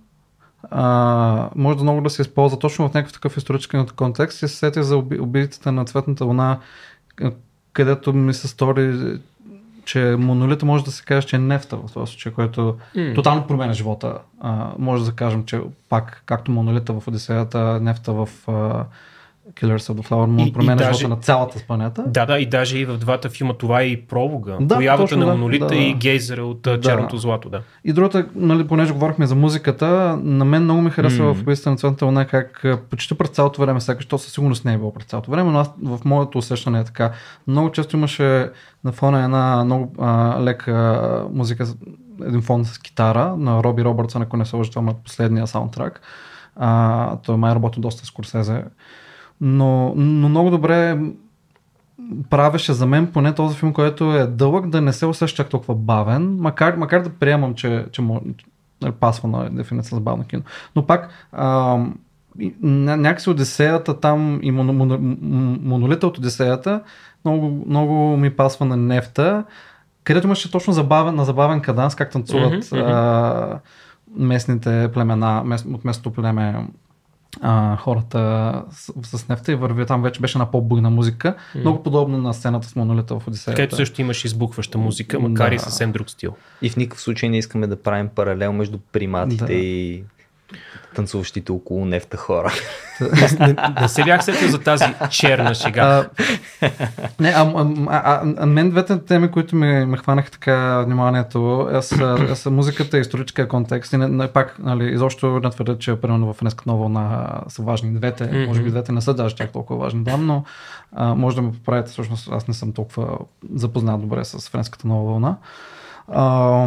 а, може да много да се използва точно в някакъв такъв исторически контекст и се сетя за убийците на Цветната луна, където ми се стори, че монолита може да се каже, че е нефта в този случай, който mm. тотално променя живота. А, може да кажем, че пак, както монолита в Одисеята, нефта в uh, Killers of the Flower Moon променя даже, живота на цялата планета. Да, да, и даже и в двата филма това е и пролога. Да, появата на монолита да, и гейзера от да. Черното злато. Да. И другата, нали, понеже говорихме за музиката, на мен много ми харесва mm. в Убийството на Цветната луна как почти през цялото време, сякаш то със сигурност не е било през цялото време, но аз в моето усещане е така. Много често имаше на фона една много а, лека музика, един фон с китара на Роби Робъртсън, ако не се лъжа, това е последния саундтрак. А, той май работи доста с Скорсезе. Но, но много добре правеше за мен поне този филм, който е дълъг, да не се усеща толкова бавен, макар, макар да приемам, че, че може, пасва на дефиниция за бавно кино. Но пак а, някакси Одисеята там и моно, моно, монолита от Одисеята много, много ми пасва на нефта, където имаше точно забавен, на забавен каданс, как танцуват mm-hmm, mm-hmm. А, местните племена, мест, от местното племе а, хората с, с нефта и върви там вече беше на по-буйна музика, mm. много подобно на сцената с монолита в Одисеята. Където също имаш избухваща музика, макар да. И съвсем друг стил. И в никакъв случай не искаме да правим паралел между приматите да. И танцуващите около нефта хора. Не, не се бях сетил за тази черна шега. А, не, а, а, а, а мен двете теми, които ме, ме хванаха така вниманието, е са, са музиката и историческия контекст. И не, не, пак, нали, изобщо не твърдя, че примерно в Френската нова вълна са важни двете. Mm-hmm. Може би двете не са даже тях толкова важни, да, но а, може да ме поправите, всъщност аз не съм толкова запознат добре с Френската нова вълна. А,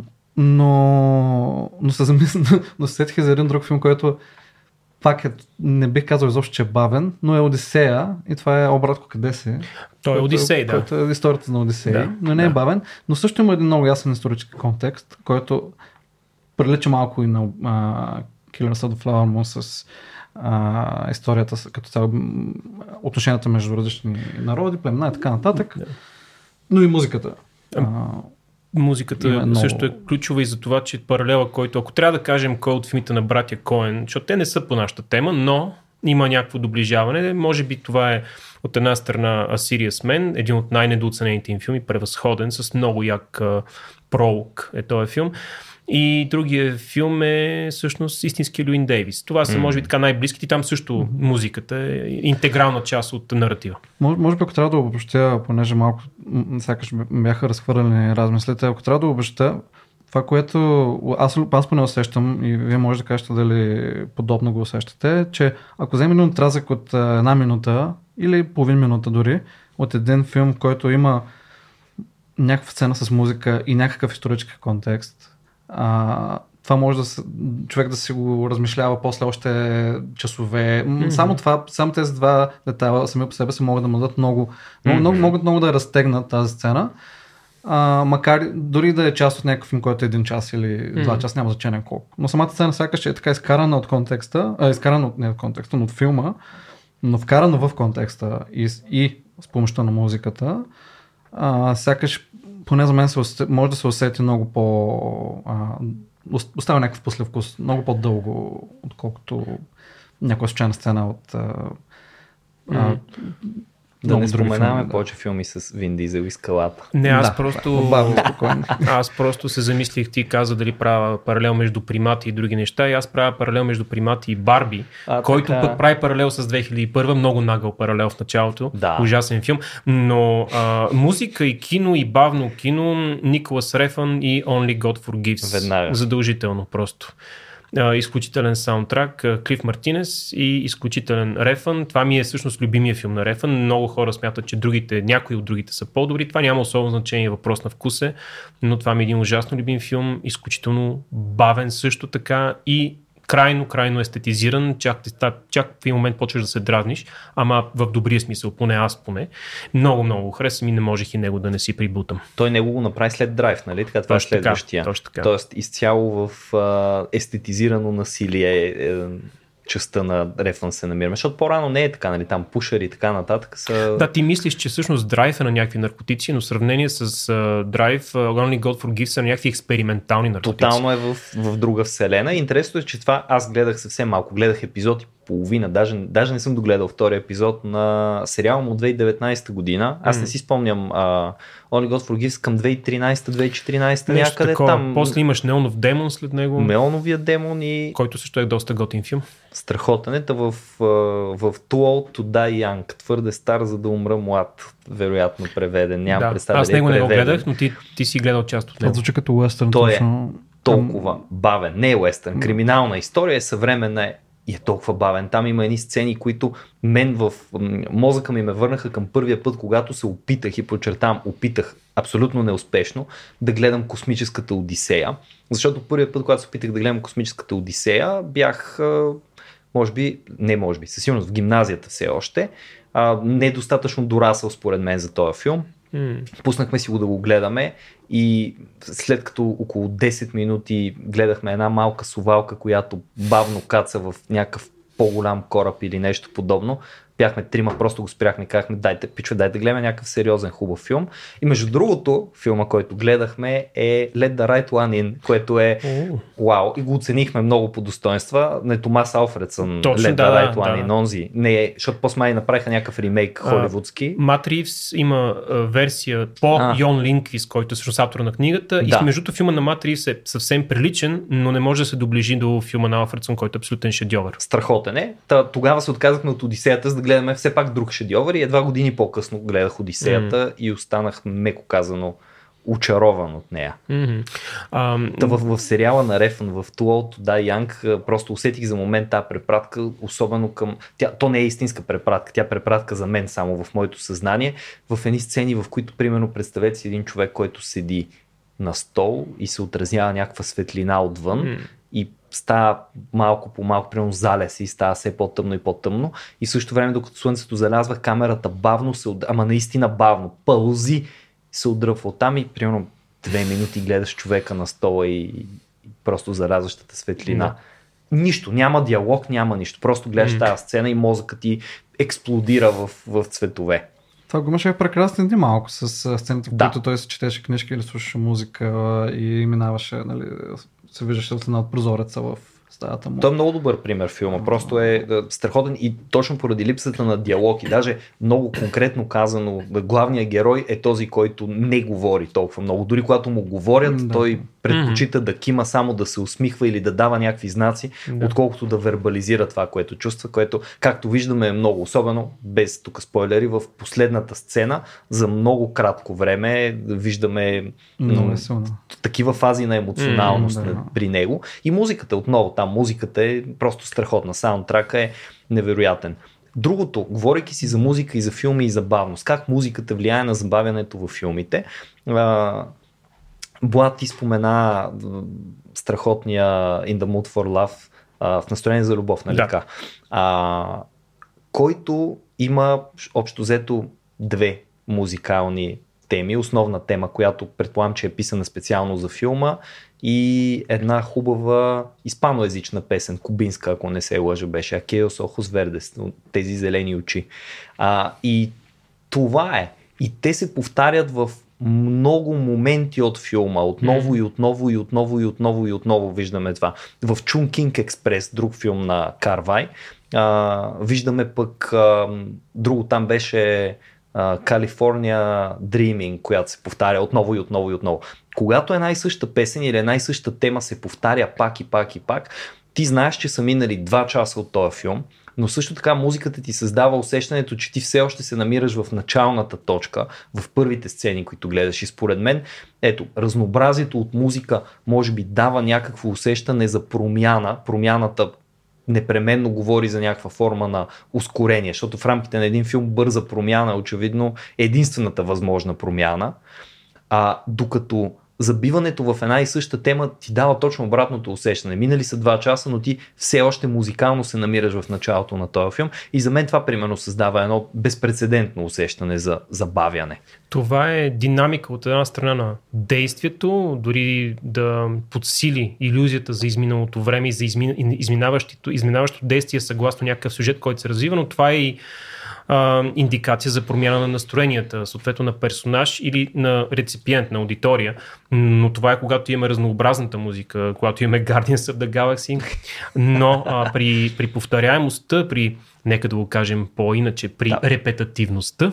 Но, но се замисля, но се сетих за един друг филм, който пак е, не бих казал изобщо, че е бавен, но е Одисея и това е О, братко, къде си? Той е Одисей, да. Който е историята на Одисей, да, но не да. е бавен, но също има един много ясен исторически контекст, който прилича малко и на uh, Killers of the Flower Moon с uh, историята, като цяло отношенията между различни народи, племена и така нататък, да. Но и музиката. Uh, Музиката много... също е ключова и за това, че паралела, който, ако трябва да кажем кой от филмите на братя Коен, защото те не са по нашата тема, но има някакво доближаване, може би това е от една страна A Serious Man, един от най-недооценените им филми, превъзходен, с много як uh, пролог е този филм. И другия филм е всъщност истински Луин Дейвис. Това са, mm. може би, така най-близките. Там също mm-hmm. музиката е интегрална част от наратива. Може, може би, ако трябва да обобщя, понеже малко сякаш бяха разхвърлени размислите, ако трябва да обобщя, това, което аз, аз поне усещам, и вие може да кажете дали подобно го усещате, че ако вземе един отрязък от една минута или половин минута дори, от един филм, който има някаква сцена с музика и някакъв исторически контекст, а, това може да се, човек да си го размишлява после още часове. Mm-hmm. Само това, само тези два детайла сами по себе си могат да му дадат много, много, mm-hmm. много, могат много да разтегнат тази сцена. А, макар дори да е част от някакъв филм, който е един час или mm-hmm. два часа, няма значение колко. Но самата сцена сякаш е така изкарана от контекста, а, изкарана от, не от контекста, но от филма, но вкарана в контекста и, и с помощта на музиката, а, сякаш поне за мен се усети, може да се усети много по... А, оставя някакъв послевкус, много по-дълго, отколкото някоя случайна сцена от... А, mm-hmm. Да не споменаваме да. повече филми с Вин Дизел и скалата. Не, аз да, просто... Бавно, аз просто се замислих, ти каза дали правя паралел между Примати и други неща, и аз правя паралел между Примати и Барби, а, който така... пък прави паралел с две хиляди и първа, много нагъл паралел в началото, да. Ужасен филм, но а, музика и кино и бавно кино, Николас Рефън и Only God Forgives. Веднага. Задължително просто. Uh, изключителен саундтрак, uh, Клиф Мартинес и изключителен Рефън. Това ми е всъщност любимия филм на Рефън. Много хора смятат, че другите, някои от другите са по-добри. Това няма особено значение, въпрос на вкус е, но това ми е един ужасно любим филм, изключително бавен също така и крайно, крайно естетизиран, чак, чак в един момент почваш да се дразниш, ама в добрия смисъл, поне аз поне. Много, много харесвам и не можех и него да не си прибутам. Той него го направи след Драйв, нали? Така, това точно е следващия. Така, точно така. Тоест изцяло в а, естетизирано насилие е, частта на Рефън се намираме, защото по-рано не е така, нали, там пушери и така нататък са... Да, ти мислиш, че всъщност Драйв е на някакви наркотици, но в сравнение с uh, Драйв, uh, Only God Forgives са на някакви експериментални наркотици. Тотално е в, в друга вселена. Интересно е, че това аз гледах съвсем малко, гледах епизод и половина, даже, даже не съм догледал втория епизод на сериал му от две хиляди и деветнадесета година. Аз mm. не си спомням uh, Only God Forgives към две хиляди и тринадесета - две хиляди и четиринадесета някъде такова. Там. После имаш Неонов демон след него. Неоновия демон и... който също е доста готин филм. Страхотен е, в, в Too Old to Die Young, твърде стар, за да умра млад, вероятно преведен. Нямам да, представа. Аз него не го гледах, но ти, ти си гледал част от него. Това звучи като уестърн. Той точно. е толкова бавен. Не е уестърн, криминална история е съвременна е. И е толкова бавен. Там има едни сцени, които мен в мозъка ми ме върнаха към първия път, когато се опитах и подчертавам, опитах абсолютно неуспешно да гледам Космическата Одисея. Защото първия път, когато се опитах да гледам Космическата Одисея, бях, може би, не може би, със сигурност в гимназията все още, недостатъчно дорасъл според мен за този филм. Mm. Пуснахме си го да го гледаме и след като около десет минути гледахме една малка совалка, която бавно каца в някакъв по-голям кораб или нещо подобно, бяхме трима, просто го спряхме и казахме, дайте, пичове, дайте да гледаме някакъв сериозен хубав филм. И между другото, филма, който гледахме е Let the Right One In, което е uh. вау, и го оценихме много по достоинства. Не Томас Алфредсън, Let the да, Right да, One In, да. онзи. Не, защото после май направиха някакъв ремейк холивудски. Мат Ривз има а, версия по а. Йон Линквис, който е всъщност автор на книгата. Да. И между филма на Мат Ривз е съвсем приличен, но не може да се доближи до филма на Алфредсън, който е абсолютен шедьовър. Страхотен е. Та, тогава се отказахме от Одисеята, за да гледаме все пак друг шедьовър и едва години по-късно гледах Одисеята mm. и останах, меко казано, очарован от нея. Mm-hmm. Um, Та, в, в сериала на Рефън, в Too Old to Die Young, просто усетих за момент тази препратка, особено към... Тя, то не е истинска препратка, тя е препратка за мен само в моето съзнание, в едни сцени, в които, примерно, представете си един човек, който седи на стол и се отразява някаква светлина отвън mm. и става малко по малко, примерно залез и става все по-тъмно и по-тъмно и в същото време, докато слънцето залязва, камерата бавно се, ама наистина бавно, пълзи, се отдръпва оттам и примерно две минути гледаш човека на стола и, и просто заразващата светлина. Mm. Нищо, няма диалог, няма нищо, просто гледаш mm. тази сцена и мозъкът ти експлодира в, в цветове. Това го имаше прекрасни дни малко с сцените, в да. които той се четеше книжки или слушаше музика и минаваше, нали, се виждаше светлина от прозореца в стаята му. Той е много добър пример филма, просто е страхотен и точно поради липсата на диалог и даже много конкретно казано, главният герой е този, който не говори толкова много. Дори когато му говорят, да. той предпочита mm-hmm. да кима, само да се усмихва или да дава някакви знаци, да. отколкото да вербализира това, което чувства, което, както виждаме, е много, особено, без тук спойлери, в последната сцена за много кратко време виждаме много м- такива фази на емоционалност mm, да. при него. И музиката отново, там музиката е просто страхотна, саундтрака е невероятен. Другото, говорейки си за музика и за филми и забавност, как музиката влияе на забавянето във филмите. Блад ти спомена страхотния In the Mood for Love, в настроение за любов, нали така? Да. А, който има общо взето две музикални теми. Основна тема, която предполагам, че е писана специално за филма, и една хубава испаноязична песен, кубинска, ако не се лъжа, беше Aquellos ojos verdes, тези зелени очи. А, и това е. И те се повтарят в много моменти от филма. Отново mm. и отново и отново и отново и отново виждаме това. В Чункинг Експрес, друг филм на Карвай, а, виждаме пък а, друго там беше California Dreaming, която се повтаря отново и отново и отново. Когато една и съща песен или една и съща тема се повтаря пак и пак и пак, ти знаеш, че са минали два часа от този филм, но също така музиката ти създава усещането, че ти все още се намираш в началната точка, в първите сцени, които гледаш. И според мен, ето, разнообразието от музика може би дава някакво усещане за промяна. Промяната непременно говори за някаква форма на ускорение, защото в рамките на един филм бърза промяна очевидно е единствената възможна промяна, а докато забиването в една и съща тема ти дава точно обратното усещане. Минали са два часа, но ти все още музикално се намираш в началото на този филм и за мен това примерно създава едно безпрецедентно усещане за забавяне. Това е динамика от една страна на действието, дори да подсили илюзията за изминалото време и за изминаващото, изминаващото действие съгласно някакъв сюжет, който се развива, но това е и Uh, индикация за промяна на настроенията, съответно на персонаж или на реципиент, на аудитория. Но това е когато имаме разнообразната музика, когато имаме Guardians of the Galaxy, но uh, при, при повторяемостта, при, нека да го кажем по-иначе, при да. репетативността,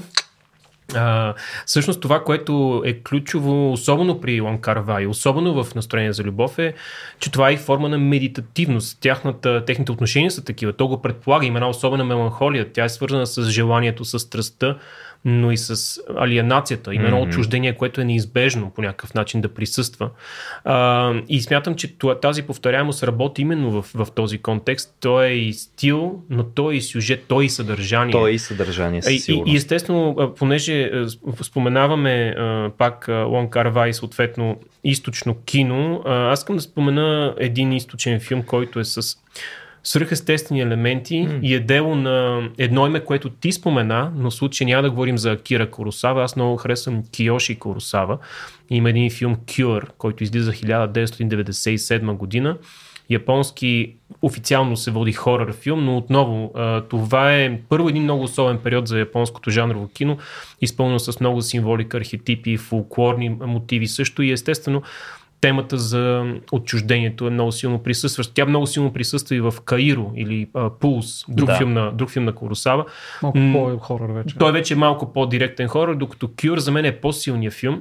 Uh, всъщност това, което е ключово, особено при Wong Kar-wai, особено в Настроение за любов, е, че това е и форма на медитативност. Тяхната, техните отношения са такива. То го предполага, има една особена меланхолия. Тя е свързана с желанието, с страстта, но и с алиенацията. Има едно mm-hmm. отчуждение, което е неизбежно по някакъв начин да присъства. Uh, и смятам, че тази повторяемост работи именно в, в този контекст. То е и стил, но то е и сюжет, то е и съдържание. То е и съдържание, със сигурност. И, и естествено, понеже споменаваме uh, пак Wong Kar-wai, съответно източно кино, uh, аз искам да спомена един източен филм, който е с свръхестествени елементи mm. и е дело на едно име, което ти спомена, но в случай няма да говорим за Акира Куросава. Аз много харесвам Киоши Куросава. Има един филм Cure, който излиза хиляда деветстотин деветдесет и седма година. Японски официално се води хорър филм, но отново това е първо един много особен период за японското жанрово кино, изпълнено с много символика, архетипи, фолклорни мотиви също и естествено темата за отчуждението е много силно присъстваща. Тя много силно присъства и в Каиро или а, Пулс, друг, да. филм на, друг филм на Куросава. Малко по-хорър вече. Той вече е малко по-директен хорър, докато Cure за мен е по-силният филм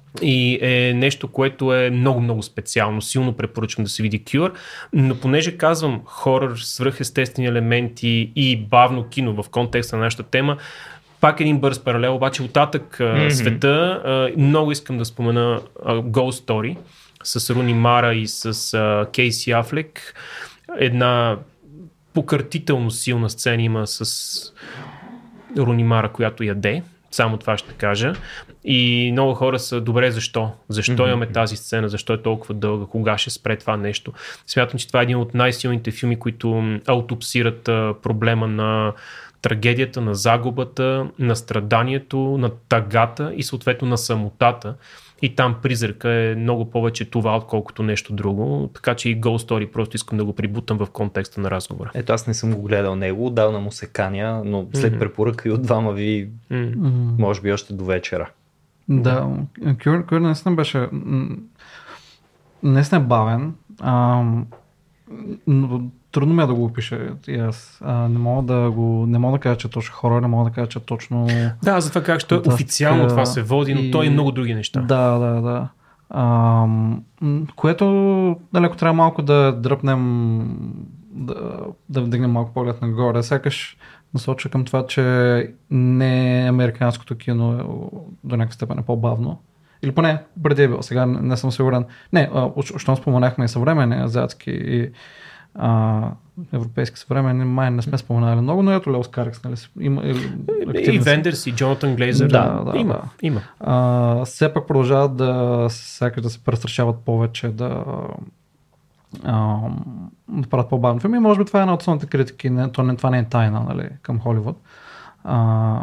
и е нещо, което е много-много специално. Силно препоръчвам да се види Cure, но понеже казвам хорър, свръхестествени елементи и бавно кино в контекста на нашата тема, пак един бърз паралел, обаче оттатък mm-hmm. света. А, много искам да спомена а, Ghost Story с Руни Мара и с а, Кейси Афлек. Една покъртително силна сцена има с Руни Мара, която яде. Само това ще кажа. И много хора са, добре, защо? Защо mm-hmm. имаме тази сцена? Защо е толкова дълга? Кога ще спре това нещо? Смятам, че това е един от най-силните филми, които аутопсират а, проблема на трагедията, на загубата, на страданието, на тъгата и съответно на самотата. И там призрака е много повече това, отколкото нещо друго. Така че и Ghost Story просто искам да го прибутам в контекста на разговора. Ето, аз не съм го гледал него, отдавна му се каня, но след mm-hmm. препоръка и от двама ви, mm-hmm. може би още до вечера. Да, Cure, Cure наистина беше наистина бавен, а, но трудно ми е да го опиша и аз. А, не мога да го, не мога да кажа, че е точно хорър, не мога да кажа, че е точно... Да, затова как ще е официално това се води, но и... той и много други неща. Да, да, да. А, което далеко трябва малко да дръпнем, да, да вдигнем малко поглед нагоре. Сякаш насочва към това, че не американското кино до някаква степен е по-бавно. Или поне преди е било, сега не, не съм сигурен. Не, щом споменахме и съвременни азиатски и а, европейски съвременни, май не сме споменали много, но ето Лео Скарекс, нали? Има, и, и Вендерс, и Джонатан Глейзър. Да, да, има. да. има. А, все пак продължават да, сякаш да се престрашават повече, да, а, да правят по-бавни филми. Може би това е една от основните критики, не, то не, това не е тайна, нали, към Холивуд. А,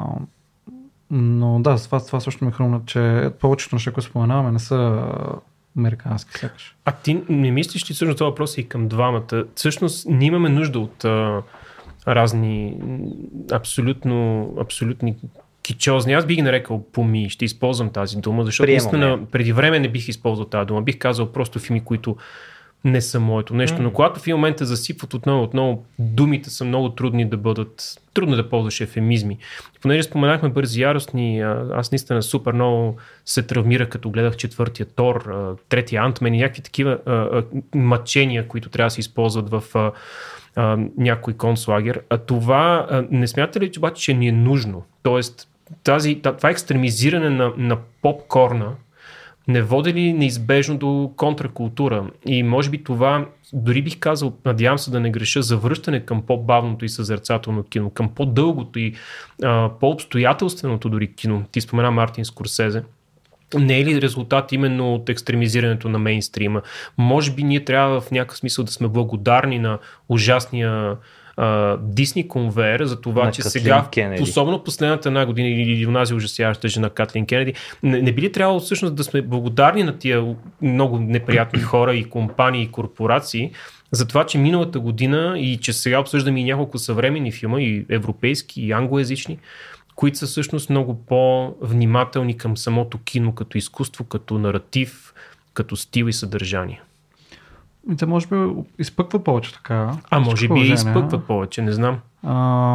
но да, това, това също ми хрумна, че повечето неща, които споменаваме, не са американски сякаш. А ти не мислиш ли всъщност това въпрос и към двамата? Всъщност ние имаме нужда от а, разни абсолютно, абсолютни кичозни. Аз би ги нарекал поми, ще използвам тази дума, защото наистина преди време не бих използвал тази дума. Бих казал просто филми, които не са моето нещо, mm. но когато в момента засипват отново, отново думите са много трудни да бъдат, трудно да ползваш ефемизми. И понеже споменахме бързи яростни, аз наистина супер много се травмирах, като гледах четвъртия Тор, третия Антмен и някакви такива а, а, мъчения, които трябва да се използват в а, а, някой концлагер. А това а, не смятате ли обаче, че ни е нужно? Тоест, тази, това екстремизиране на, на попкорна не води ли неизбежно до контракултура? И може би това, дори бих казал, надявам се да не греша, завръщане към по-бавното и съзерцателно кино, към по-дългото и а, по-обстоятелственото дори кино. Ти спомена Мартин Скорсезе. Не е ли резултат именно от екстремизирането на мейнстрима? Може би ние трябва в някакъв смисъл да сме благодарни на ужасния Дисни конвейер за това, на че Катлин сега, Кенеди. Особено последната една година или онази ужасяваща жена Катлин Кенеди, не, не би ли трябвало всъщност да сме благодарни на тия много неприятни хора и компании и корпорации за това, че миналата година и че сега обсъждаме и няколко съвременни филма, и европейски, и англоязични, които са всъщност много по-внимателни към самото кино като изкуство, като наратив, като стил и съдържание. Те може би изпъкват повече така. А може би изпъкват повече, не знам. А,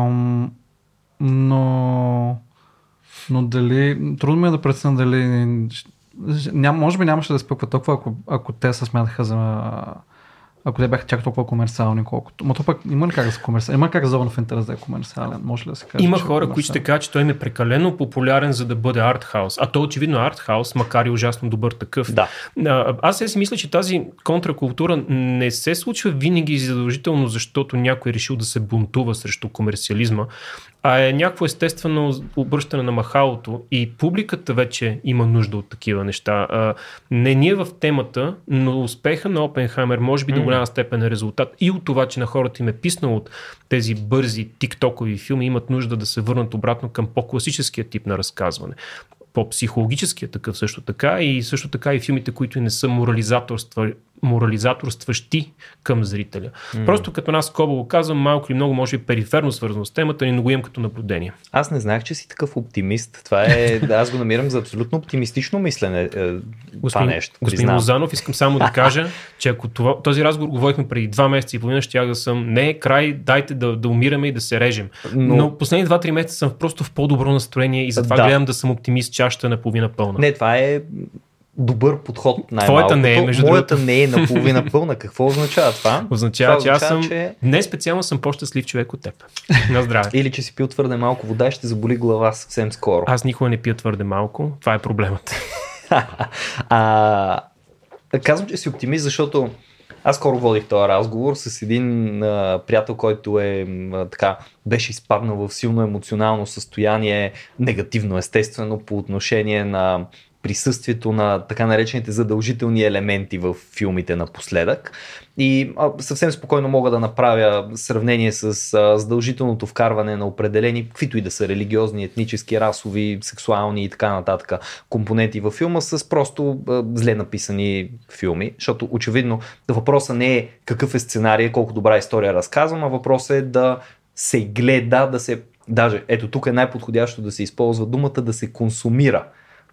но, но дали, трудно ми е да преценя дали, ням, може би нямаше да изпъкват толкова, ако, ако те се смятаха за, ако те бяха чак толкова комерциални, колкото. Но то пък има ли как да са комерциални? Има ли как Zone of Interest да е комерциален? Може ли да се каже? Има хора, които ще кажат, че той е прекалено популярен, за да бъде артхаус. А то очевидно е артхаус, макар и ужасно добър такъв. Да. Аз си мисля, че тази контракултура не се случва винаги задължително, защото някой е решил да се бунтува срещу комерциализма, а е някакво естествено обръщане на махалото и публиката вече има нужда от такива неща. Не ние в темата, но успеха на Опенхаймер може би mm. до голяма степен е резултат и от това, че на хората им е писнало от тези бързи тиктокови филми, имат нужда да се върнат обратно към по-класическия тип на разказване. По-психологическия такъв също така и също така и филмите, които не са морализаторства, морализаторстващи към зрителя. Mm. Просто като нас скоба го казвам, малко или много може би периферно свързано с темата, но го имам като наблюдение. Аз не знаех, че си такъв оптимист. Това е, аз го намирам за абсолютно оптимистично мислене. Господин, това нещо. Господин Лозанов, искам само да кажа, че ако това, този разговор говорихме преди два месеца и половина, ще я да съм не край, дайте да, да умираме и да се режем. Но, но последните два-три месеца съм просто в по-добро настроение и затова да. гледам да съм оптимист, чашата наполовина пълна. Не, това е добър подход най-малкото. Твоята не е, между Моята другото. не е наполовина пълна. Какво означава това? Означава, това че аз съм... Че... Днес специално съм по-щастлив човек от теб. На здраве. Или че си пил твърде малко вода и ще заболи глава съвсем скоро. Аз никога не пия твърде малко. Това е проблемът. а, казвам, че си оптимист, защото аз скоро водих този разговор с един а, приятел, който е а, така, беше изпаднал в силно емоционално състояние, негативно естествено по отношение на присъствието на така наречените задължителни елементи в филмите напоследък. И а, съвсем спокойно мога да направя сравнение с а, задължителното вкарване на определени, каквито и да са религиозни, етнически, расови, сексуални и така нататък компоненти във филма с просто а, зле написани филми, защото очевидно въпросът не е какъв е сценарий, колко добра история разказвам, а въпросът е да се гледа, да се, даже ето тук е най-подходящо да се използва думата да се консумира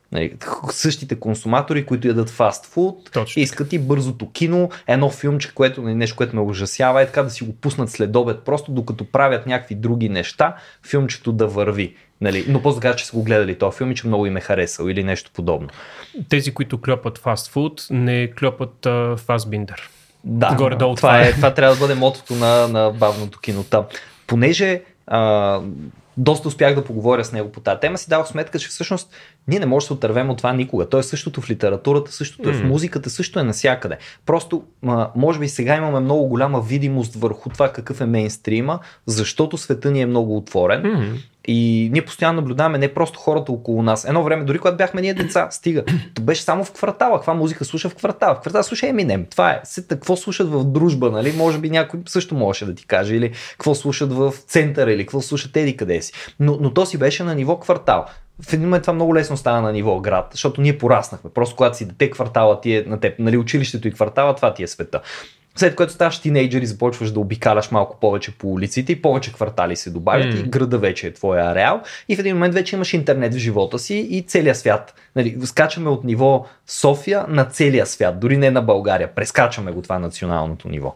Нали, същите консуматори, които ядат фастфуд, Точно. искат и бързото кино, едно филмче, което, нещо, което ме ужасява, е така да си го пуснат след обед, просто докато правят някакви други неща, филмчето да върви. Нали, но после да кажа, че са го гледали този филм и че много им е харесал или нещо подобно. Тези, които клепат фастфуд, не клепат фастбиндер. Да, горе-долу това, това е, е. това трябва да бъде мотото на, на бавното кино. Там. Понеже а, доста успях да поговоря с него по тази тема, си дадох сметка, че всъщност ние не можем да се отървем от това никога. То е същото в литературата, същото е в музиката, също е навсякъде. Просто, а, може би сега имаме много голяма видимост върху това какъв е мейнстрима, защото света ни е много отворен. Mm-hmm. И ние постоянно наблюдаваме не просто хората около нас. Едно време, дори когато бяхме ние деца, стига. То беше само в квартала. Каква музика слуша в квартала? В квартала слуша Eminem. Това е. Какво слушат в дружба, нали? Може би някой също можеше да ти каже. Или какво слушат в центъра, или какво слушат еди къде си. Но, но то си беше на ниво квартал. В един момент това много лесно стана на ниво град, защото ние пораснахме. Просто когато си дете, квартала ти е на теб. Нали, училището и квартала, това ти е света. След което ставаш тинейджър и започваш да обикаляш малко повече по улиците и повече квартали се добавят mm. и града вече е твоя ареал и в един момент вече имаш интернет в живота си и целия свят. Нали, скачаме от ниво София на целия свят, дори не на България. Прескачаме го това националното ниво.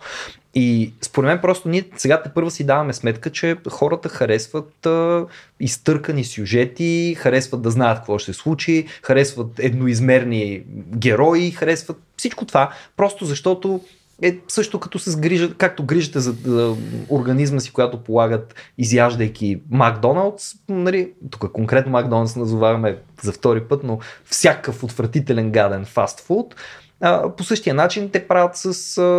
И според мен просто ние сега те първо си даваме сметка, че хората харесват а, изтъркани сюжети, харесват да знаят какво ще се случи, харесват едноизмерни герои, харесват всичко това, просто защото е също като се сгрижат, както грижите за, за организма си, която полагат изяждайки Макдоналдс, нали, тук конкретно Макдоналдс назоваваме за втори път, но всякакъв отвратителен гаден фастфуд, по същия начин те правят с,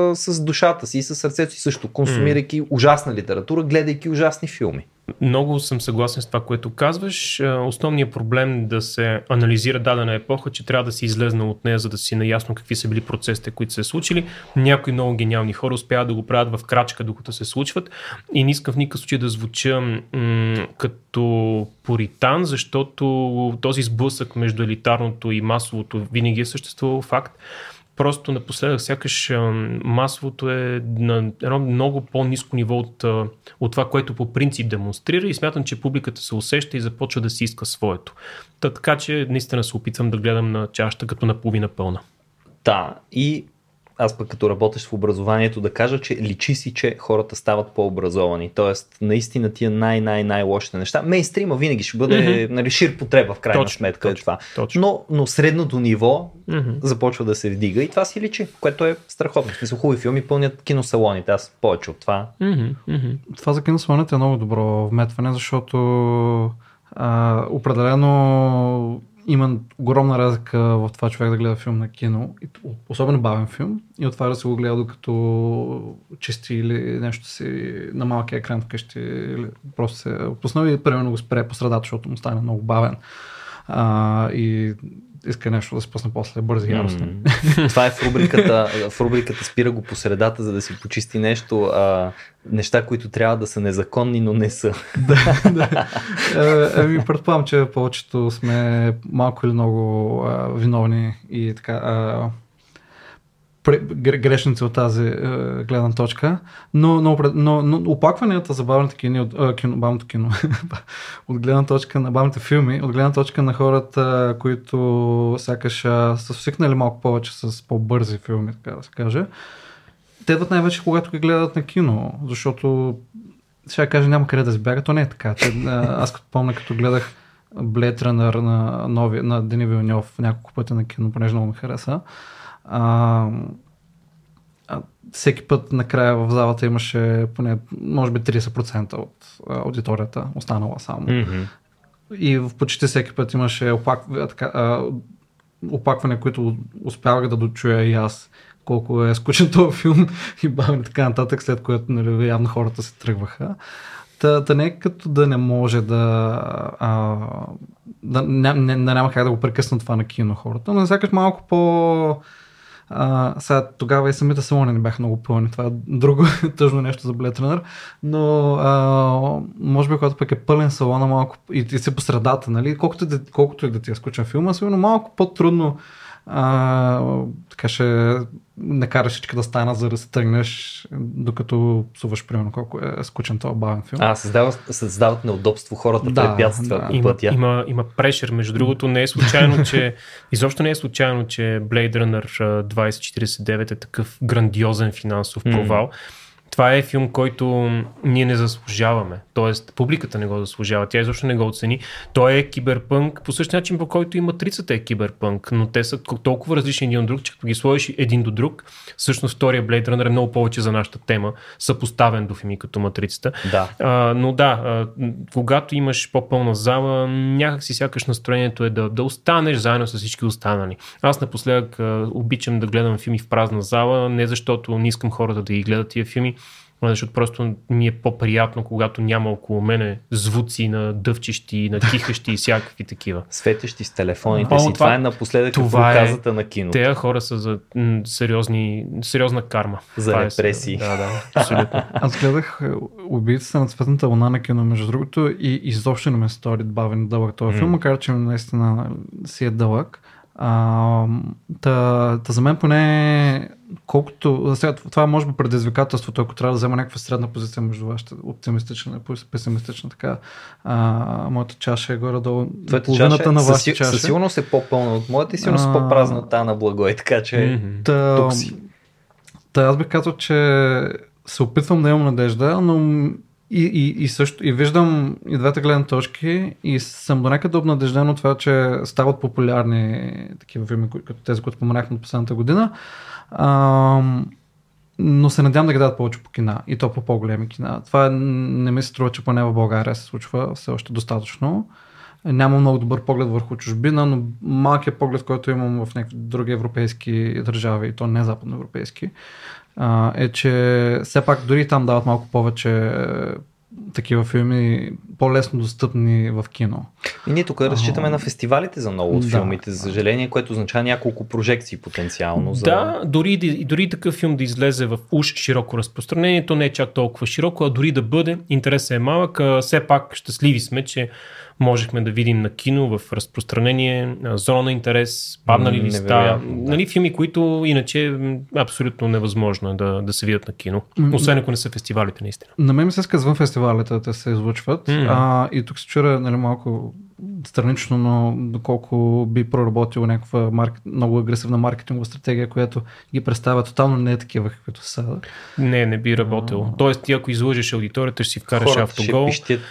с душата си и с сърцето си също, консумирайки mm. ужасна литература, гледайки ужасни филми. Много съм съгласен с това, което казваш. Основният проблем да се анализира дадена епоха, че трябва да си излезнал от нея, за да си наясно какви са били процесите, които се случили. Някои много гениални хора успяват да го правят в крачка, докато се случват. И не искам в никакъв случай да звуча м- като пуритан, защото този сблъсък между елитарното и масовото винаги е съществувал факт. Просто напоследък сякаш масовото е на едно много по-ниско ниво от, от това, което по принцип демонстрира и смятам, че публиката се усеща и започва да си иска своето. Та, така че наистина се опитвам да гледам на чашата като наполовина пълна. Да, и аз пък като работещ в образованието да кажа, че личи си, че хората стават по-образовани. Тоест, наистина тия най-най-най-лошите неща. Мейнстрима винаги ще бъде mm-hmm. нали, шир потреба в крайна точно, сметка. Точно, е това. Точно. Но, но средното ниво mm-hmm. започва да се вдига и това си личи, което е страхотно. В смисъл, хубави филми пълнят киносалоните. Аз повече от това. Mm-hmm. Mm-hmm. Това за киносалоните е много добро вметване, защото а, определено има огромна разлика в това човек да гледа филм на кино, особено бавен филм, и от това да се го гледа докато чисти или нещо си на малкия екран вкъщи, или просто се пусна и примерно го спре по средата, защото му стане много бавен. А, и иска нещо да се пусне после бързи и яростни. Mm. Това е в рубриката, в рубриката спира го по средата, за да си почисти нещо, а, неща, които трябва да са незаконни, но не са. да, да. Еми, предполагам, че повечето сме малко или много а, виновни и така а, грешници от тази а, гледна точка, но, но, но, но оплакванията за бавните кино, а, кино, бавното кино от гледна точка на бавните филми, от гледна точка на хората, които сякаш а, са свикнали малко повече с по-бързи филми, така да се каже, те идват най-вече когато ги гледат на кино, защото ще кажа няма къде да избяга, то не е така. Че, аз като помня, като гледах Blade Runner на, нови, на Дени Вилньов няколко пъти на кино, понеже много ми хареса, а, а, всеки път накрая в залата имаше поне може би трийсет процента от а, аудиторията останала само. Mm-hmm. И в почти всеки път имаше опакване, опакване, които успявах да дочуя и аз, колко е скучен този филм и бавен и така нататък, след което нали, явно хората се тръгваха. Та, та не е като да не може да, а, да не, не, няма как да го прекъснат това на кино хората, но сякаш малко по... А, сега тогава и самите салони не бяха много пълни, това е друго тъжно нещо за Blade Runner, но а, може би когато пък е пълен салона малко и ти си по средата, нали, колкото, колкото и да ти е скучен филма, сигурно малко по-трудно А, така ще не караш всички да стана, за да се тръгнеш, докато псуваш, примерно, колко е скучен този бавен филм. А, създават, създават неудобство, хората Да, препятстват да. по Има, пътя. има, има прешер. Между другото, не е случайно, че изобщо не е случайно, че Blade Runner двайсет четирийсет и девет е такъв грандиозен финансов провал. Mm. Това е филм, който ние не заслужаваме. Тоест, публиката не го заслужава. Тя изобщо не го оцени. Той е киберпънк по същия начин, по който и Матрицата е киберпънк, но те са толкова различни един от друг, че като ги сложиш един до друг, всъщност втория Blade Runner е много повече за нашата тема, съпоставен до филми като Матрицата. Да. А, но да, а, когато имаш по-пълна зала, някак си сякаш настроението е да, да останеш заедно с всички останали. Аз напоследък а, обичам да гледам филми в празна зала, не защото не искам хората да ги гледат тия филми, защото просто ми е по-приятно, когато няма около мене звуци на дъвчещи, на кихащи и всякакви такива. Светещи с телефоните О, си. това, Това е напоследък това в е, казата на кино. Тея хора са за м, сериозни, сериозна карма. За това репресии. Е, да, да, абсолютно. Аз гледах Убийцата на цветната луна на кино, между другото, и изобщо не ме стори бавен дълъг този mm. филм, макар че наистина си е дълъг. А, та, та за мен поне колкото сега, това може би предизвикателството, ако трябва да взема някаква средна позиция между вашата оптимистична и песимистична, така а, моята чаша е горе-долу половината на вашата със, чаша. Със сигурност е по-пълна от моята и сигурно с по-празна от тази на Благой, така че mm-hmm. та, тук си. Та, аз бих казал, че се опитвам да имам надежда, но И, и, и също и виждам и двете гледни точки и съм до някъде обнадежден от това, че стават популярни такива филми, като тези, които споменахме от последната година. А, но се надявам да ги дадат повече по кина и то по по-големи кина. Това не ми се струва, че поне в България се случва все още достатъчно. Нямам много добър поглед върху чужбина, но малкият поглед, който имам в някакви други европейски държави, и то не западноевропейски, е, че все пак дори там дават малко повече такива филми, по-лесно достъпни в кино. И ние тук разчитаме на фестивалите за много от да, филмите, за съжаление, което означава няколко прожекции потенциално. За... Да, дори, дори такъв филм да излезе в уж широко разпространение, то не е чак толкова широко, а дори да бъде, интересът е малък, а все пак щастливи сме, че можехме да видим на кино в разпространение, зона на интерес, паднали М, листа, да. нали, филми, които иначе е абсолютно невъзможно е да, да се видят на кино, освен ако не са фестивалите наистина. На мен ми се иска извън фестивалите да се излъчват mm-hmm. а, и тук се чуя, нали, малко странично, но доколко би проработила някаква марк... много агресивна маркетингова стратегия, която ги представя тотално не е такива, каквито са. Не, не би работило. А... Тоест, ти ако излъжеш аудиторията, ще си вкараш автогол.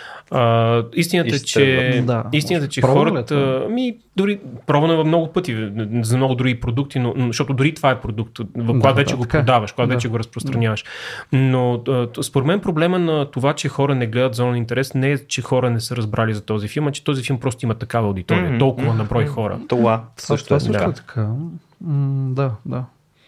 А, истината е, че, да, истината, че хората, ми, дори пробваме много пъти за много други продукти, но, защото дори това е продукт, когато да, вече да, го продаваш, когато да. вече го разпространяваш. Но според мен проблема на това, че хора не гледат зона на интерес, не е, че хора не са разбрали за този филм, а че този филм просто има такава аудитория, mm-hmm. толкова на брой хора. Това също е да. така. М- да, да.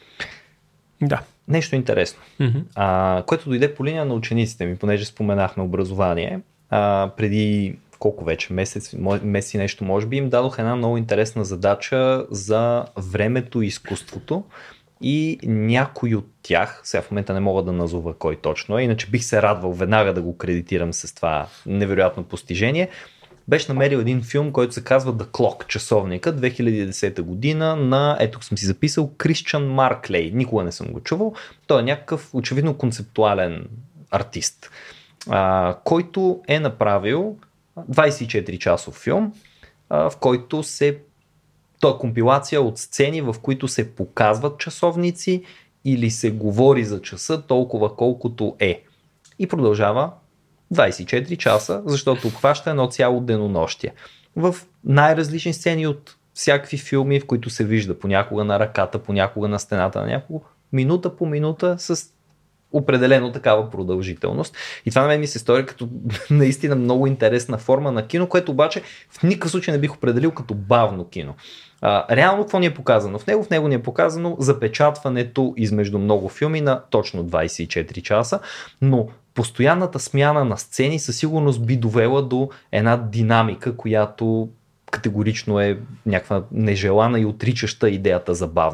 Да. Нещо интересно, mm-hmm. а, което дойде по линия на учениците ми, понеже споменахме образование. А, преди колко вече, месец, месец и нещо може би, им дадох една много интересна задача за времето и изкуството и някой от тях, сега в момента не мога да назова кой точно е, иначе бих се радвал веднага да го кредитирам с това невероятно постижение, беше намерил един филм, който се казва The Clock, часовника, две хиляди и десета година на, ето съм си записал, Кристиан Марклей. Никога не съм го чувал. Той е някакъв очевидно концептуален артист, а, който е направил двайсет и четири часов филм, а, в който се той е компилация от сцени, в които се показват часовници или се говори за часа толкова колкото е. И продължава двайсет и четири часа, защото обхваща едно цяло денонощие. В най-различни сцени от всякакви филми, в които се вижда понякога на ръката, понякога на стената, на някого, минута по минута с определено такава продължителност. И това на мен ми се стори като наистина много интересна форма на кино, което обаче в никакъв случай не бих определил като бавно кино. А, реално какво ни е показано в него? В него ни е показано запечатването измежду много филми на точно двайсет и четири часа, но постоянната смяна на сцени със сигурност би довела до една динамика, която категорично е някаква нежелана и отричаща идеята за бавност.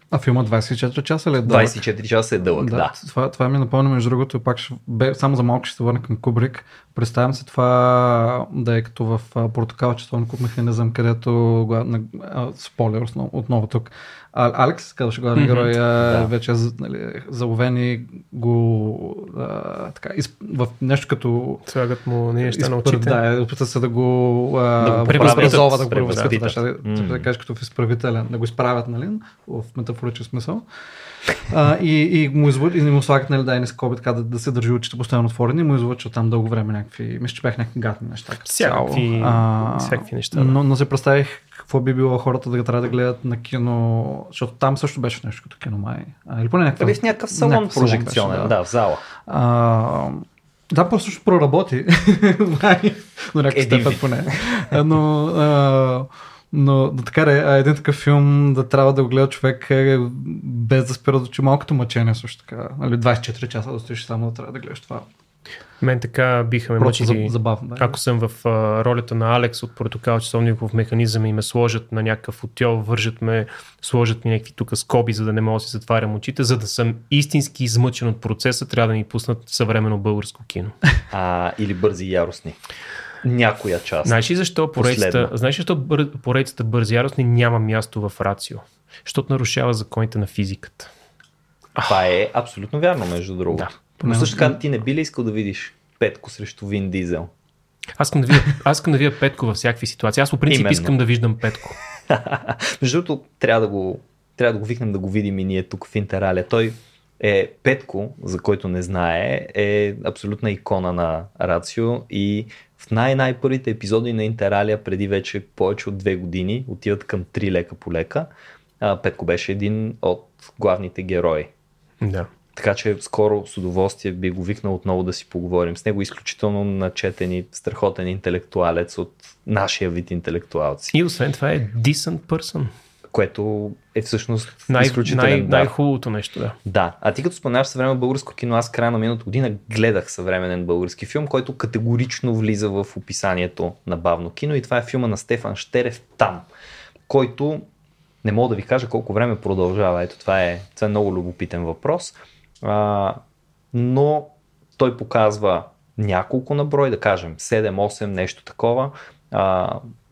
А филма двайсет и четири часа ли е дълъг? двайсет и четири часа е дълъг, да. да. Това, това ми напомня, между другото, пак ще, бе, само за малко ще се върна към Кубрик. Представям се това да е като в Портокал, часовников механизъм, където главна, спойлер отново, отново тук. А, Алекс, казваше главен mm-hmm. герой, да. вече нали, заловени го а, така, из, в нещо като... Слагат му неща на очите. Да, опита се да го преобразова, да го превъзпитат. Да, ще mm. да кажеш като в изправителен, да го изправят, нали, в метафоричен смисъл. А, и, и, му извод, и му слагат, нали, да е не скоби, така да, да се държи очите постоянно отворени и му излъчват там дълго време някакви, мисля, че бях някакви гатни неща. Всякакви, а, всякакви неща. Да. Но, но се представих какво би било хората да трябва да гледат на кино, защото там също беше нещо като кино май. А, или поне някакъв, Дали в някакъв салон някакъв прожекционен, беше, да. да, в зала. А, да, просто ще проработи. До някакъв степен поне. Но, а, но да така е, един такъв филм да трябва да го гледа човек е, без да спира да очи малкото мъчение също така. Нали, двайсет и четири часа да стоиш само да трябва да гледаш това. Мен така биха ме мъчили, забавно, да. Ако съм в а, ролята на Алекс от Портокал, часовников механизъм и ме сложат на някакъв отел, вържат ме, сложат ми някакви тук скоби, за да не мога да си затварям очите, за да съм истински измъчен от процеса, трябва да ми пуснат съвременно българско кино. А, или Бързи и яростни. Някоя част. Знаеш ли защо поредицата, знаеш ли защо бър, поредицата Бързи и яростни няма място в Рацио? Защото нарушава законите на физиката. Това е абсолютно вярно, между другото. Да. Но също така ти не би ли искал да видиш Петко срещу Вин Дизел? Аз искам да видя, аз искам да видя Петко във всякакви ситуации. Аз по принцип Именно. искам да виждам Петко. Между другото, трябва да го, трябва да го викнем да го видим и ние тук в Интералия. Той е Петко, за който не знае, е абсолютна икона на Рацио и в най-най-първите епизоди на Интералия преди вече повече от две години отиват към три лека по лека. Петко беше един от главните герои. Да. Така че скоро с удоволствие би го викнал отново да си поговорим с него. Изключително начетен и страхотен интелектуалец от нашия вид интелектуалци. И освен това е decent person. Което е всъщност най- изключителен най- дар. най-хубавото нещо, да. Да, а ти като споменаваш съвременно българско кино, аз края на миналата година гледах съвременен български филм, който категорично влиза в описанието на бавно кино и това е филма на Стефан Щерев "Там", който не мога да ви кажа колко време продължава. Ето това е, това е много любопитен въпрос. А, но той показва няколко на брой, да кажем седем-осем, нещо такова, а,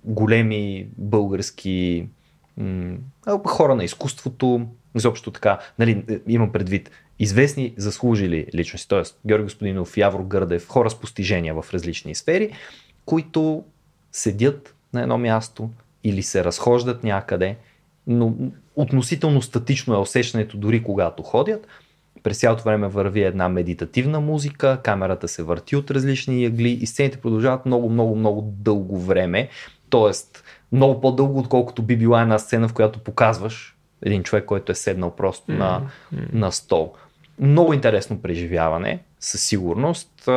големи български м- хора на изкуството, изобщо така, нали, имам предвид известни заслужили личности, т.е. Георги Господинов, Явор Гърдев, хора с постижения в различни сфери, които седят на едно място или се разхождат някъде, но относително статично е усещането дори когато ходят. През цялото време върви една медитативна музика, камерата се върти от различни ягли и сцените продължават много, много, много дълго време. Тоест, много по-дълго, отколкото би била една сцена, в която показваш един човек, който е седнал просто mm-hmm. на, на стол. Много интересно преживяване, със сигурност.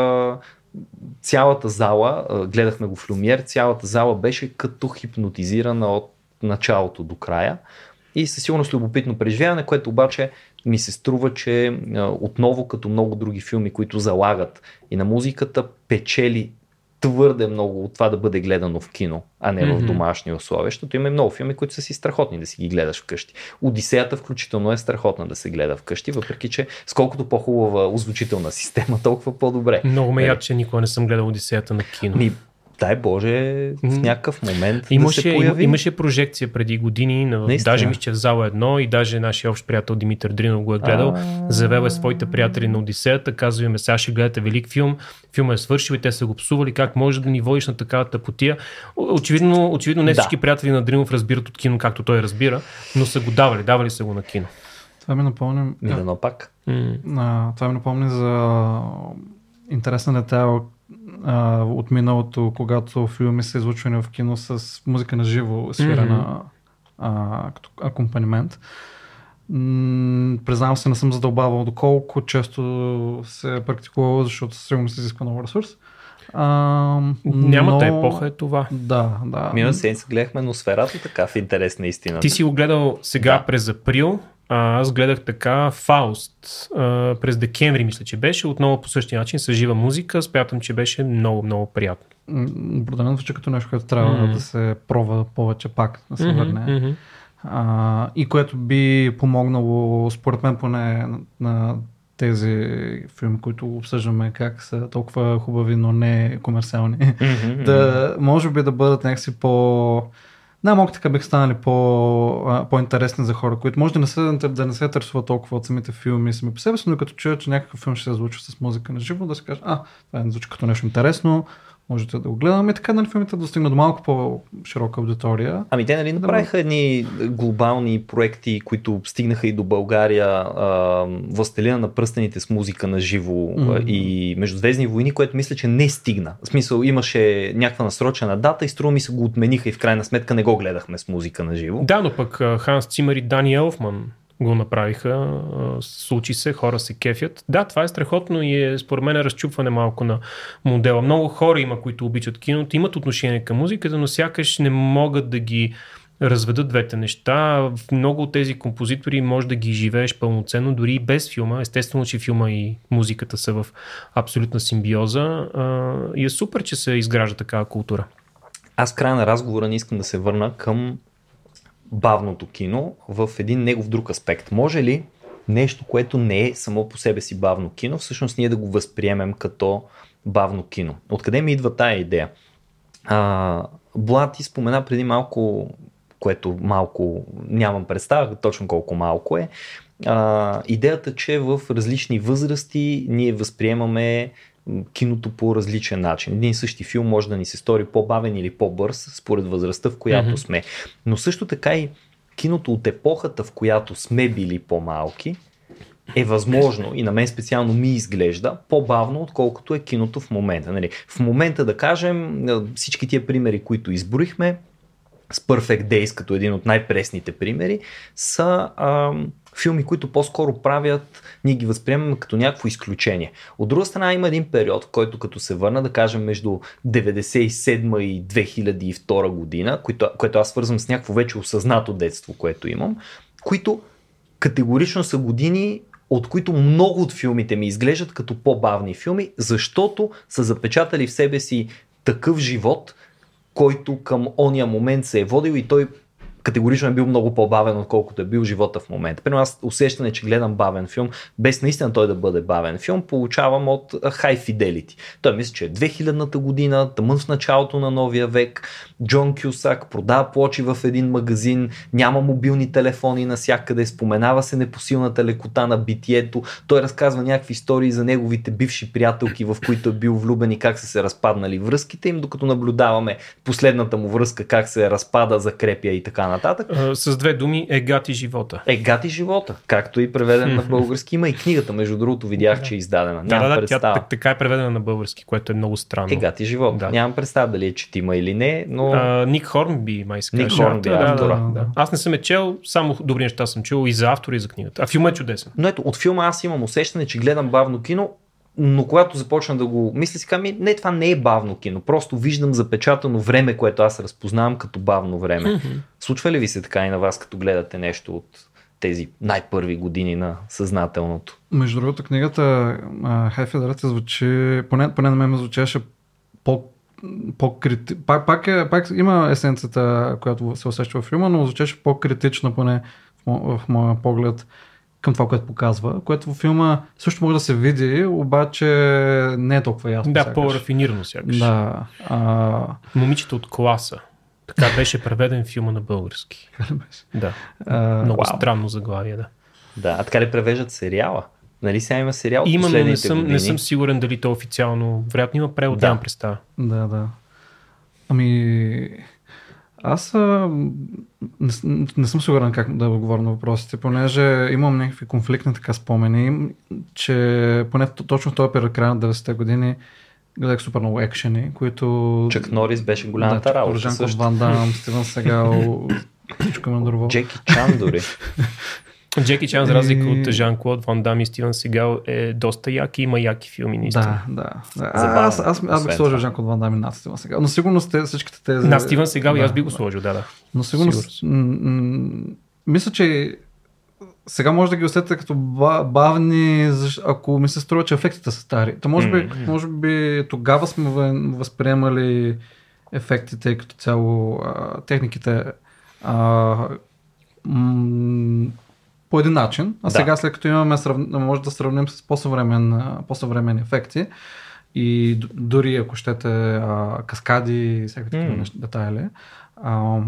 Цялата зала, гледахме го в Люмиер, цялата зала беше като хипнотизирана от началото до края. И със сигурност любопитно преживяване, което обаче ми се струва, че отново като много други филми, които залагат и на музиката, печели твърде много от това да бъде гледано в кино, а не mm-hmm. в домашни условия, защото има и много филми, които са си страхотни да си ги гледаш вкъщи. Одисеята включително е страхотна да се гледа вкъщи, въпреки че сколкото по-хубава озвучителна система, толкова по-добре. Много ме яд, че никога не съм гледал Одисеята на кино. Ми, дай Боже, в някакъв момент имаше, да се появи. Имаше прожекция преди години, на, даже мисля, че в зала едно и даже нашия общ приятел Димитър Дринов го е гледал. Завел е своите приятели на Одисеята, казва им: сега ще гледате велик филм, филмът е свършил и те са го псували, как може да ни водиш на такава тъпотия. Очевидно, очевидно не всички да. приятели на Дринов разбират от кино, както той разбира, но са го давали, давали са го на кино. Това ми напомня... Милено пак. А, това ми напомня за интересна детайл от миналото, когато филми са излучвани в кино с музика на живо, свирена mm-hmm. като акомпанимент. М- признавам се, не съм задълбавал доколко често се е практикувало, защото сигурно се изисква много ресурс. А, Нямата но... епоха е това. Да, да. Миналата седмица гледахме Носферато така в интерес на истината. Ти си го гледал сега да. през април. А, аз гледах така Фауст а, през декември, мисля, че беше. Отново по същия начин с жива музика. Смятам, че беше много, много приятно. Определено звучи като нещо, което трябва mm-hmm. да се пробва повече пак, да се mm-hmm, върне. Mm-hmm. А, и което би помогнало, според мен поне, на, на тези филми, които обсъждаме как са толкова хубави, но не комерциални, mm-hmm. да може би да бъдат някакси по... Най-малко така бих станали по, а, по-интересни за хора, които може да не се, да не се търсуват толкова от самите филми сами по себе си, но като чуят, че някакъв филм ще се звучи с музика на живо, да се каже, а, това е звучи като нещо интересно, можете да го гледаме и така, нали, филмите да достигнат до малко по-широка аудитория. Ами те, нали, направиха да... едни глобални проекти, които стигнаха и до България, а, Властелина на пръстените с музика на живо mm-hmm. и Междузвездни войни, което мисля, че не стигна. В смисъл, имаше някаква насрочена дата и струва ми се го отмениха и в крайна сметка не го гледахме с музика на живо. Да, но пък Ханс Цимер и Дани Елфман го направиха, случи се, хора се кефят. Да, това е страхотно и е според мен разчупване малко на модела. Много хора има, които обичат киното, имат отношение към музиката, но сякаш не могат да ги разведат двете неща. В много от тези композитори може да ги живееш пълноценно, дори и без филма. Естествено, че филма и музиката са в абсолютна симбиоза и е супер, че се изгражда такава култура. Аз в края на разговора не искам да се върна към бавното кино в един негов друг аспект. Може ли нещо, което не е само по себе си бавно кино, всъщност ние да го възприемем като бавно кино? Откъде ми идва тая идея? А, Блад ти спомена преди малко, което малко нямам представа точно колко малко е, а, идеята, че в различни възрасти ние възприемаме киното по различен начин. Един и същи филм може да ни се стори по-бавен или по-бърз според възрастта, в която mm-hmm. сме. Но също така и киното от епохата, в която сме били по-малки, е възможно и на мен специално ми изглежда по-бавно, отколкото е киното в момента. Нали, в момента, да кажем, всички тия примери, които изборихме, с Perfect Days като един от най-пресните примери, са а, филми, които по-скоро правят, ние ги възприемаме като някакво изключение. От друга страна има един период, в който като се върна, да кажем между деветдесет и седма и две хиляди и втора година, което, което аз свързвам с някакво вече осъзнато детство, което имам, които категорично са години, от които много от филмите ми изглеждат като по-бавни филми, защото са запечатали в себе си такъв живот, който към ония момент се е водил и той категорично е бил много по-бавен, отколкото е бил живота в момента. Примерно аз усещане, че гледам бавен филм, без наистина той да бъде бавен филм, получавам от High Fidelity. Той мисля, че е две хилядната година, тъмън в началото на новия век, Джон Кюсак продава плочи в един магазин, няма мобилни телефони навсякъде, споменава се непосилната лекота на битието, той разказва някакви истории за неговите бивши приятелки, в които е бил влюбен и как са се разпаднали връзките им, докато наблюдаваме последната му връзка, как се разпада, закрепя и така нататък. С две думи, е гати живота. Е гати живота, както и преведен на български. Има и книгата, между другото, видях, че е издадена. Да, Нямам да, представа. тя така е преведена на български, което е много странно. Е гати живота. Да. Нямам представа дали е четима или не, но... А, Ник Хорнби, май се Ник Хорнби, да, автора. Да, да. Аз не съм е чел, само добри неща съм чел и за автора и за книгата. А филмът е чудесен. Но ето, от филма аз имам усещане, че гледам бавно кино, но когато започна да го мисля си, казвам, не, това не е бавно кино, просто виждам запечатано време, което аз разпознавам като бавно време. Mm-hmm. Случва ли ви се така и на вас, като гледате нещо от тези най-първи години на съзнателното? Между другото, книгата High Fidelity звучи, поне, поне на мен ме звучеше по по-крити... Пак, пак, е, пак има есенцията, която се усеща в филма, но звучеше по-критично, поне в, в моя поглед, към това, което показва, което във филма също може да се види, обаче не е толкова ясно. Да, сякаш. по-рафинирано сякаш. Да. А... Момичета от класа. Така беше преведен филма на български. Да. А... Много Вау. Странно заглавие, да. Да, а така ли превеждат сериала? Нали сега има сериал от има, последните не съм, години? не съм сигурен дали то официално. Вероятно има превод, да. нямам представа. Да, да. Ами... Аз а, не, не съм сигурен как да отговоря на въпросите, понеже имам някакви конфликтни така спомени, че поне точно в този период, края на деветдесетте години, гледах супер много екшени, които... Чак Норис беше голямата да, работа. Жан-Клод Ван Дам, Стивън Сегал, всичко има дърво. Джеки Чан дори. Джеки Чан, за разлика и... от Жан-Клод Ван Дам и Стивън Сегал, е доста яки, има яки филми наистина. Да, да. да. А, аз, аз, аз бих сложил Жан-Клод Ван Дам и над Стивън Сегал. Но сигурно сте всичките тези... На Стивън Сегал да, и аз би го да. сложил, да, да. Но сигурно... М- м- мисля, че сега може да ги усетите като бавни, ако ми се струва, че ефектите са стари. То може би, mm-hmm. може би тогава сме възприемали ефектите като цяло, а, техниките а, м- по един начин, а Да. сега след като имаме, може да сравним с по-съвремен, по-съвременни ефекти и д- дори ако щете а, каскади и всякакви такива Mm. неща, детайли. А,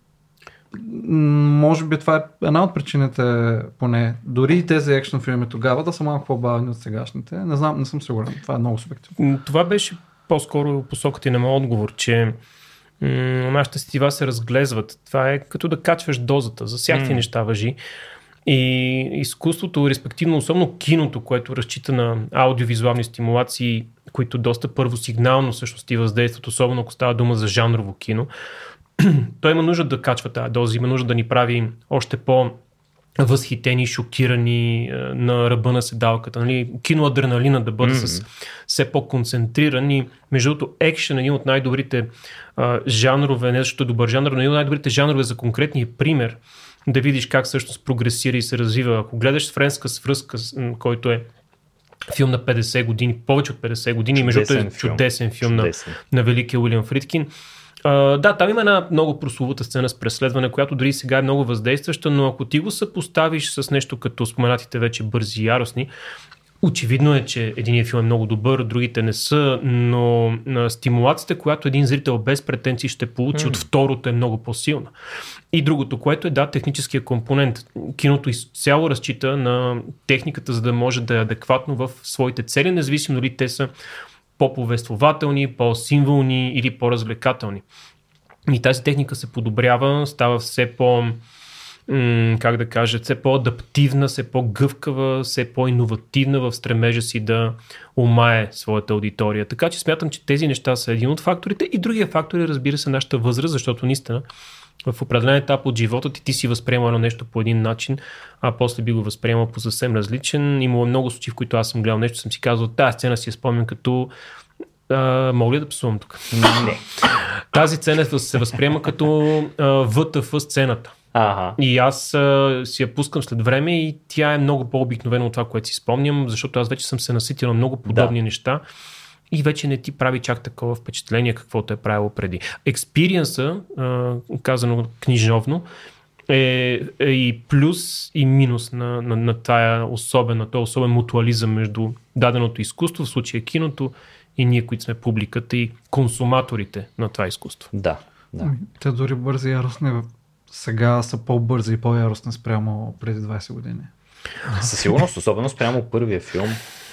може би това е една от причините, поне дори и тези екшн филми тогава да са малко по-бавни от сегашните. Не знам, не съм сигурен. Това е много субективно. Това беше по-скоро посоката и на моят отговор, че м- нашите сетива се разглезват. Това е като да качваш дозата. За всякакви Mm. неща важи. И изкуството, респективно, особено киното, което разчита на аудиовизуални стимулации, които доста първосигнално всъщност и въздействат, особено ако става дума за жанрово кино, той има нужда да качва тази доза, има нужда да ни прави още по-възхитени, шокирани, на ръба на седалката. Нали? Киноадреналина да бъде mm-hmm. с все по-концентриран и между другото екшен е един от най-добрите а, жанрове, не защото е добър жанр, но един от най-добрите жанрове за конкретния пример да видиш как всъщност прогресира и се развива. Ако гледаш Френска свръзка, който е филм на петдесет години, повече от петдесет години, между другото е чудесен филм чудесен. на, на великия Уилям Фридкин. Uh, да, там има една много прословута сцена с преследване, която дори сега е много въздействаща, но ако ти го съпоставиш с нещо като споменатите вече бързи и яростни, очевидно е, че единият филм е много добър, другите не са, но стимулацията, която един зрител без претенции ще получи mm. от второто е много по-силна. И другото, което е, да, техническия компонент. Киното изцяло разчита на техниката, за да може да е адекватно в своите цели, независимо дали те са по-повествователни, по-символни или по-развлекателни. И тази техника се подобрява, става все по- м- как да кажа, все по-адаптивна, все по-гъвкава, все по-иновативна в стремежа си да умае своята аудитория. Така че смятам, че тези неща са един от факторите и другия фактор е, разбира се, нашата възраст, защото наистина в определен етап от живота ти, ти си възприемал едно нещо по един начин, а после би го възприемал по съвсем различен. Имало много случаи, в които аз съм гледал нещо, съм си казал, тази сцена си я спомням като а, мога ли да псувам тук? Не. Тази сцена се възприема като а, В Т Ф сцената. Ага. И аз а, си я пускам след време и тя е много по-обикновена от това, което си спомням, защото аз вече съм се наситил на много подобни да. неща. И вече не ти прави чак такова впечатление, каквото е правило преди. Експириенса, казано книжовно, е, е и плюс и минус на, на, на тая особена, този особен мутуализъм между даденото изкуство, в случая киното, и ние, които сме публиката и консуматорите на това изкуство. Да, да. Те дори бързи и яростни сега са по-бързи и по-яростни спрямо преди двайсет години. Със сигурност, особено спрямо първия филм.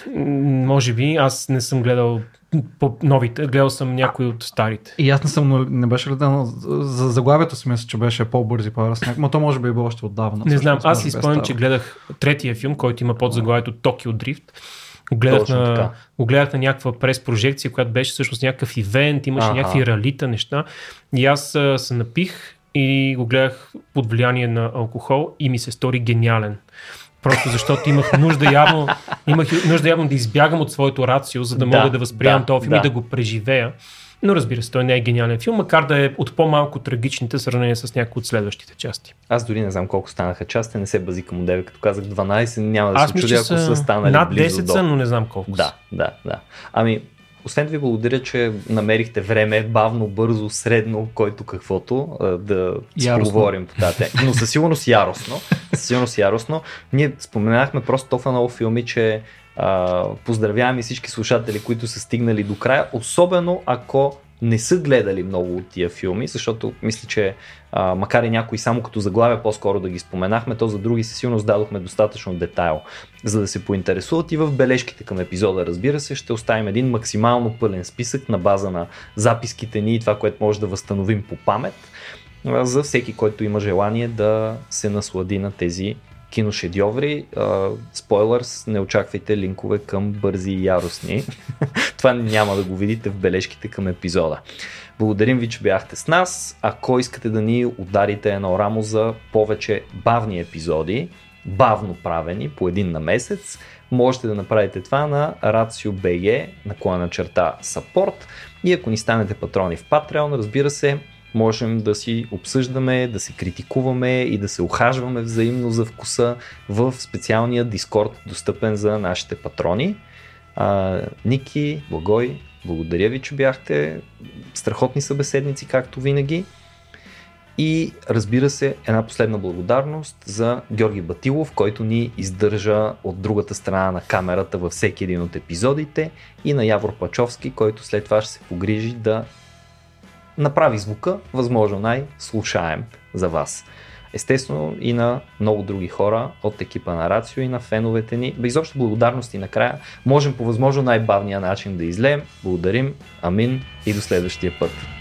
Може би, аз не съм гледал по новите, гледал съм някои от старите. И аз не съм, но не беше ли да, за заглавието си мисля, че беше по-бързи, по-яростни, но то може би е било още отдавна. Не знам, аз си спомням, че гледах третия филм, който има под заглавието Токио Дрифт. Го гледах, на, го гледах на някаква прес-прожекция, която беше всъщност някакъв ивент, имаше ага. някакви ралита неща. И аз а, се напих и го гледах под влияние на алкохол и ми се стори гениален. Просто защото имах нужда явно, имах нужда явно да избягам от своето рацио, за да мога да, да възприемам да, този филм да. и да го преживея. Но разбира се, той не е гениален филм, макар да е от по-малко трагичните в сравнение с някои от следващите части. Аз дори не знам колко станаха части, не се базикам от девет, като казах дванайсет, няма да се чудя, ако са станали над близо десет до... са, но не знам колко да, са. Да, да. Ами, освен да ви благодаря, че намерихте време, бавно, бързо, средно, който каквото, да поговорим по тази тема. Но със сигурност яростно. Със сигурност яростно. Ние споменахме просто толкова много филми, че а, поздравявам и всички слушатели, които са стигнали до края, особено ако не са гледали много от тия филми, защото мисля, че а, макар и някои само като заглавия по-скоро да ги споменахме, то за други със сигурност дадохме достатъчно детайл, за да се поинтересуват, и в бележките към епизода, разбира се, ще оставим един максимално пълен списък на база на записките ни и това, което може да възстановим по памет, а, за всеки, който има желание да се наслади на тези киношедьоври. Спойлърс, не очаквайте линкове към бързи и яростни. Това няма да го видите в бележките към епизода. Благодарим ви, че бяхте с нас. Ако искате да ни ударите едно рамо за повече бавни епизоди, бавно правени по един на месец, можете да направите това на racio.bg наклона черта support, и ако ни станете патрони в Patreon, разбира се, можем да си обсъждаме, да се критикуваме и да се ухажваме взаимно за вкуса в специалния Дискорд, достъпен за нашите патрони. А, Ники, Благой, благодаря ви, че бяхте страхотни събеседници, както винаги. И разбира се, една последна благодарност за Георги Батилов, който ни издържа от другата страна на камерата във всеки един от епизодите, и на Явор Пачовски, който след това ще се погрижи да направи звука възможно най-слушаем за вас. Естествено и на много други хора от екипа на Рацио и на феновете ни. Изобщо благодарности накрая. Можем по възможно най-бавния начин да излеем. Благодарим, амин и до следващия път.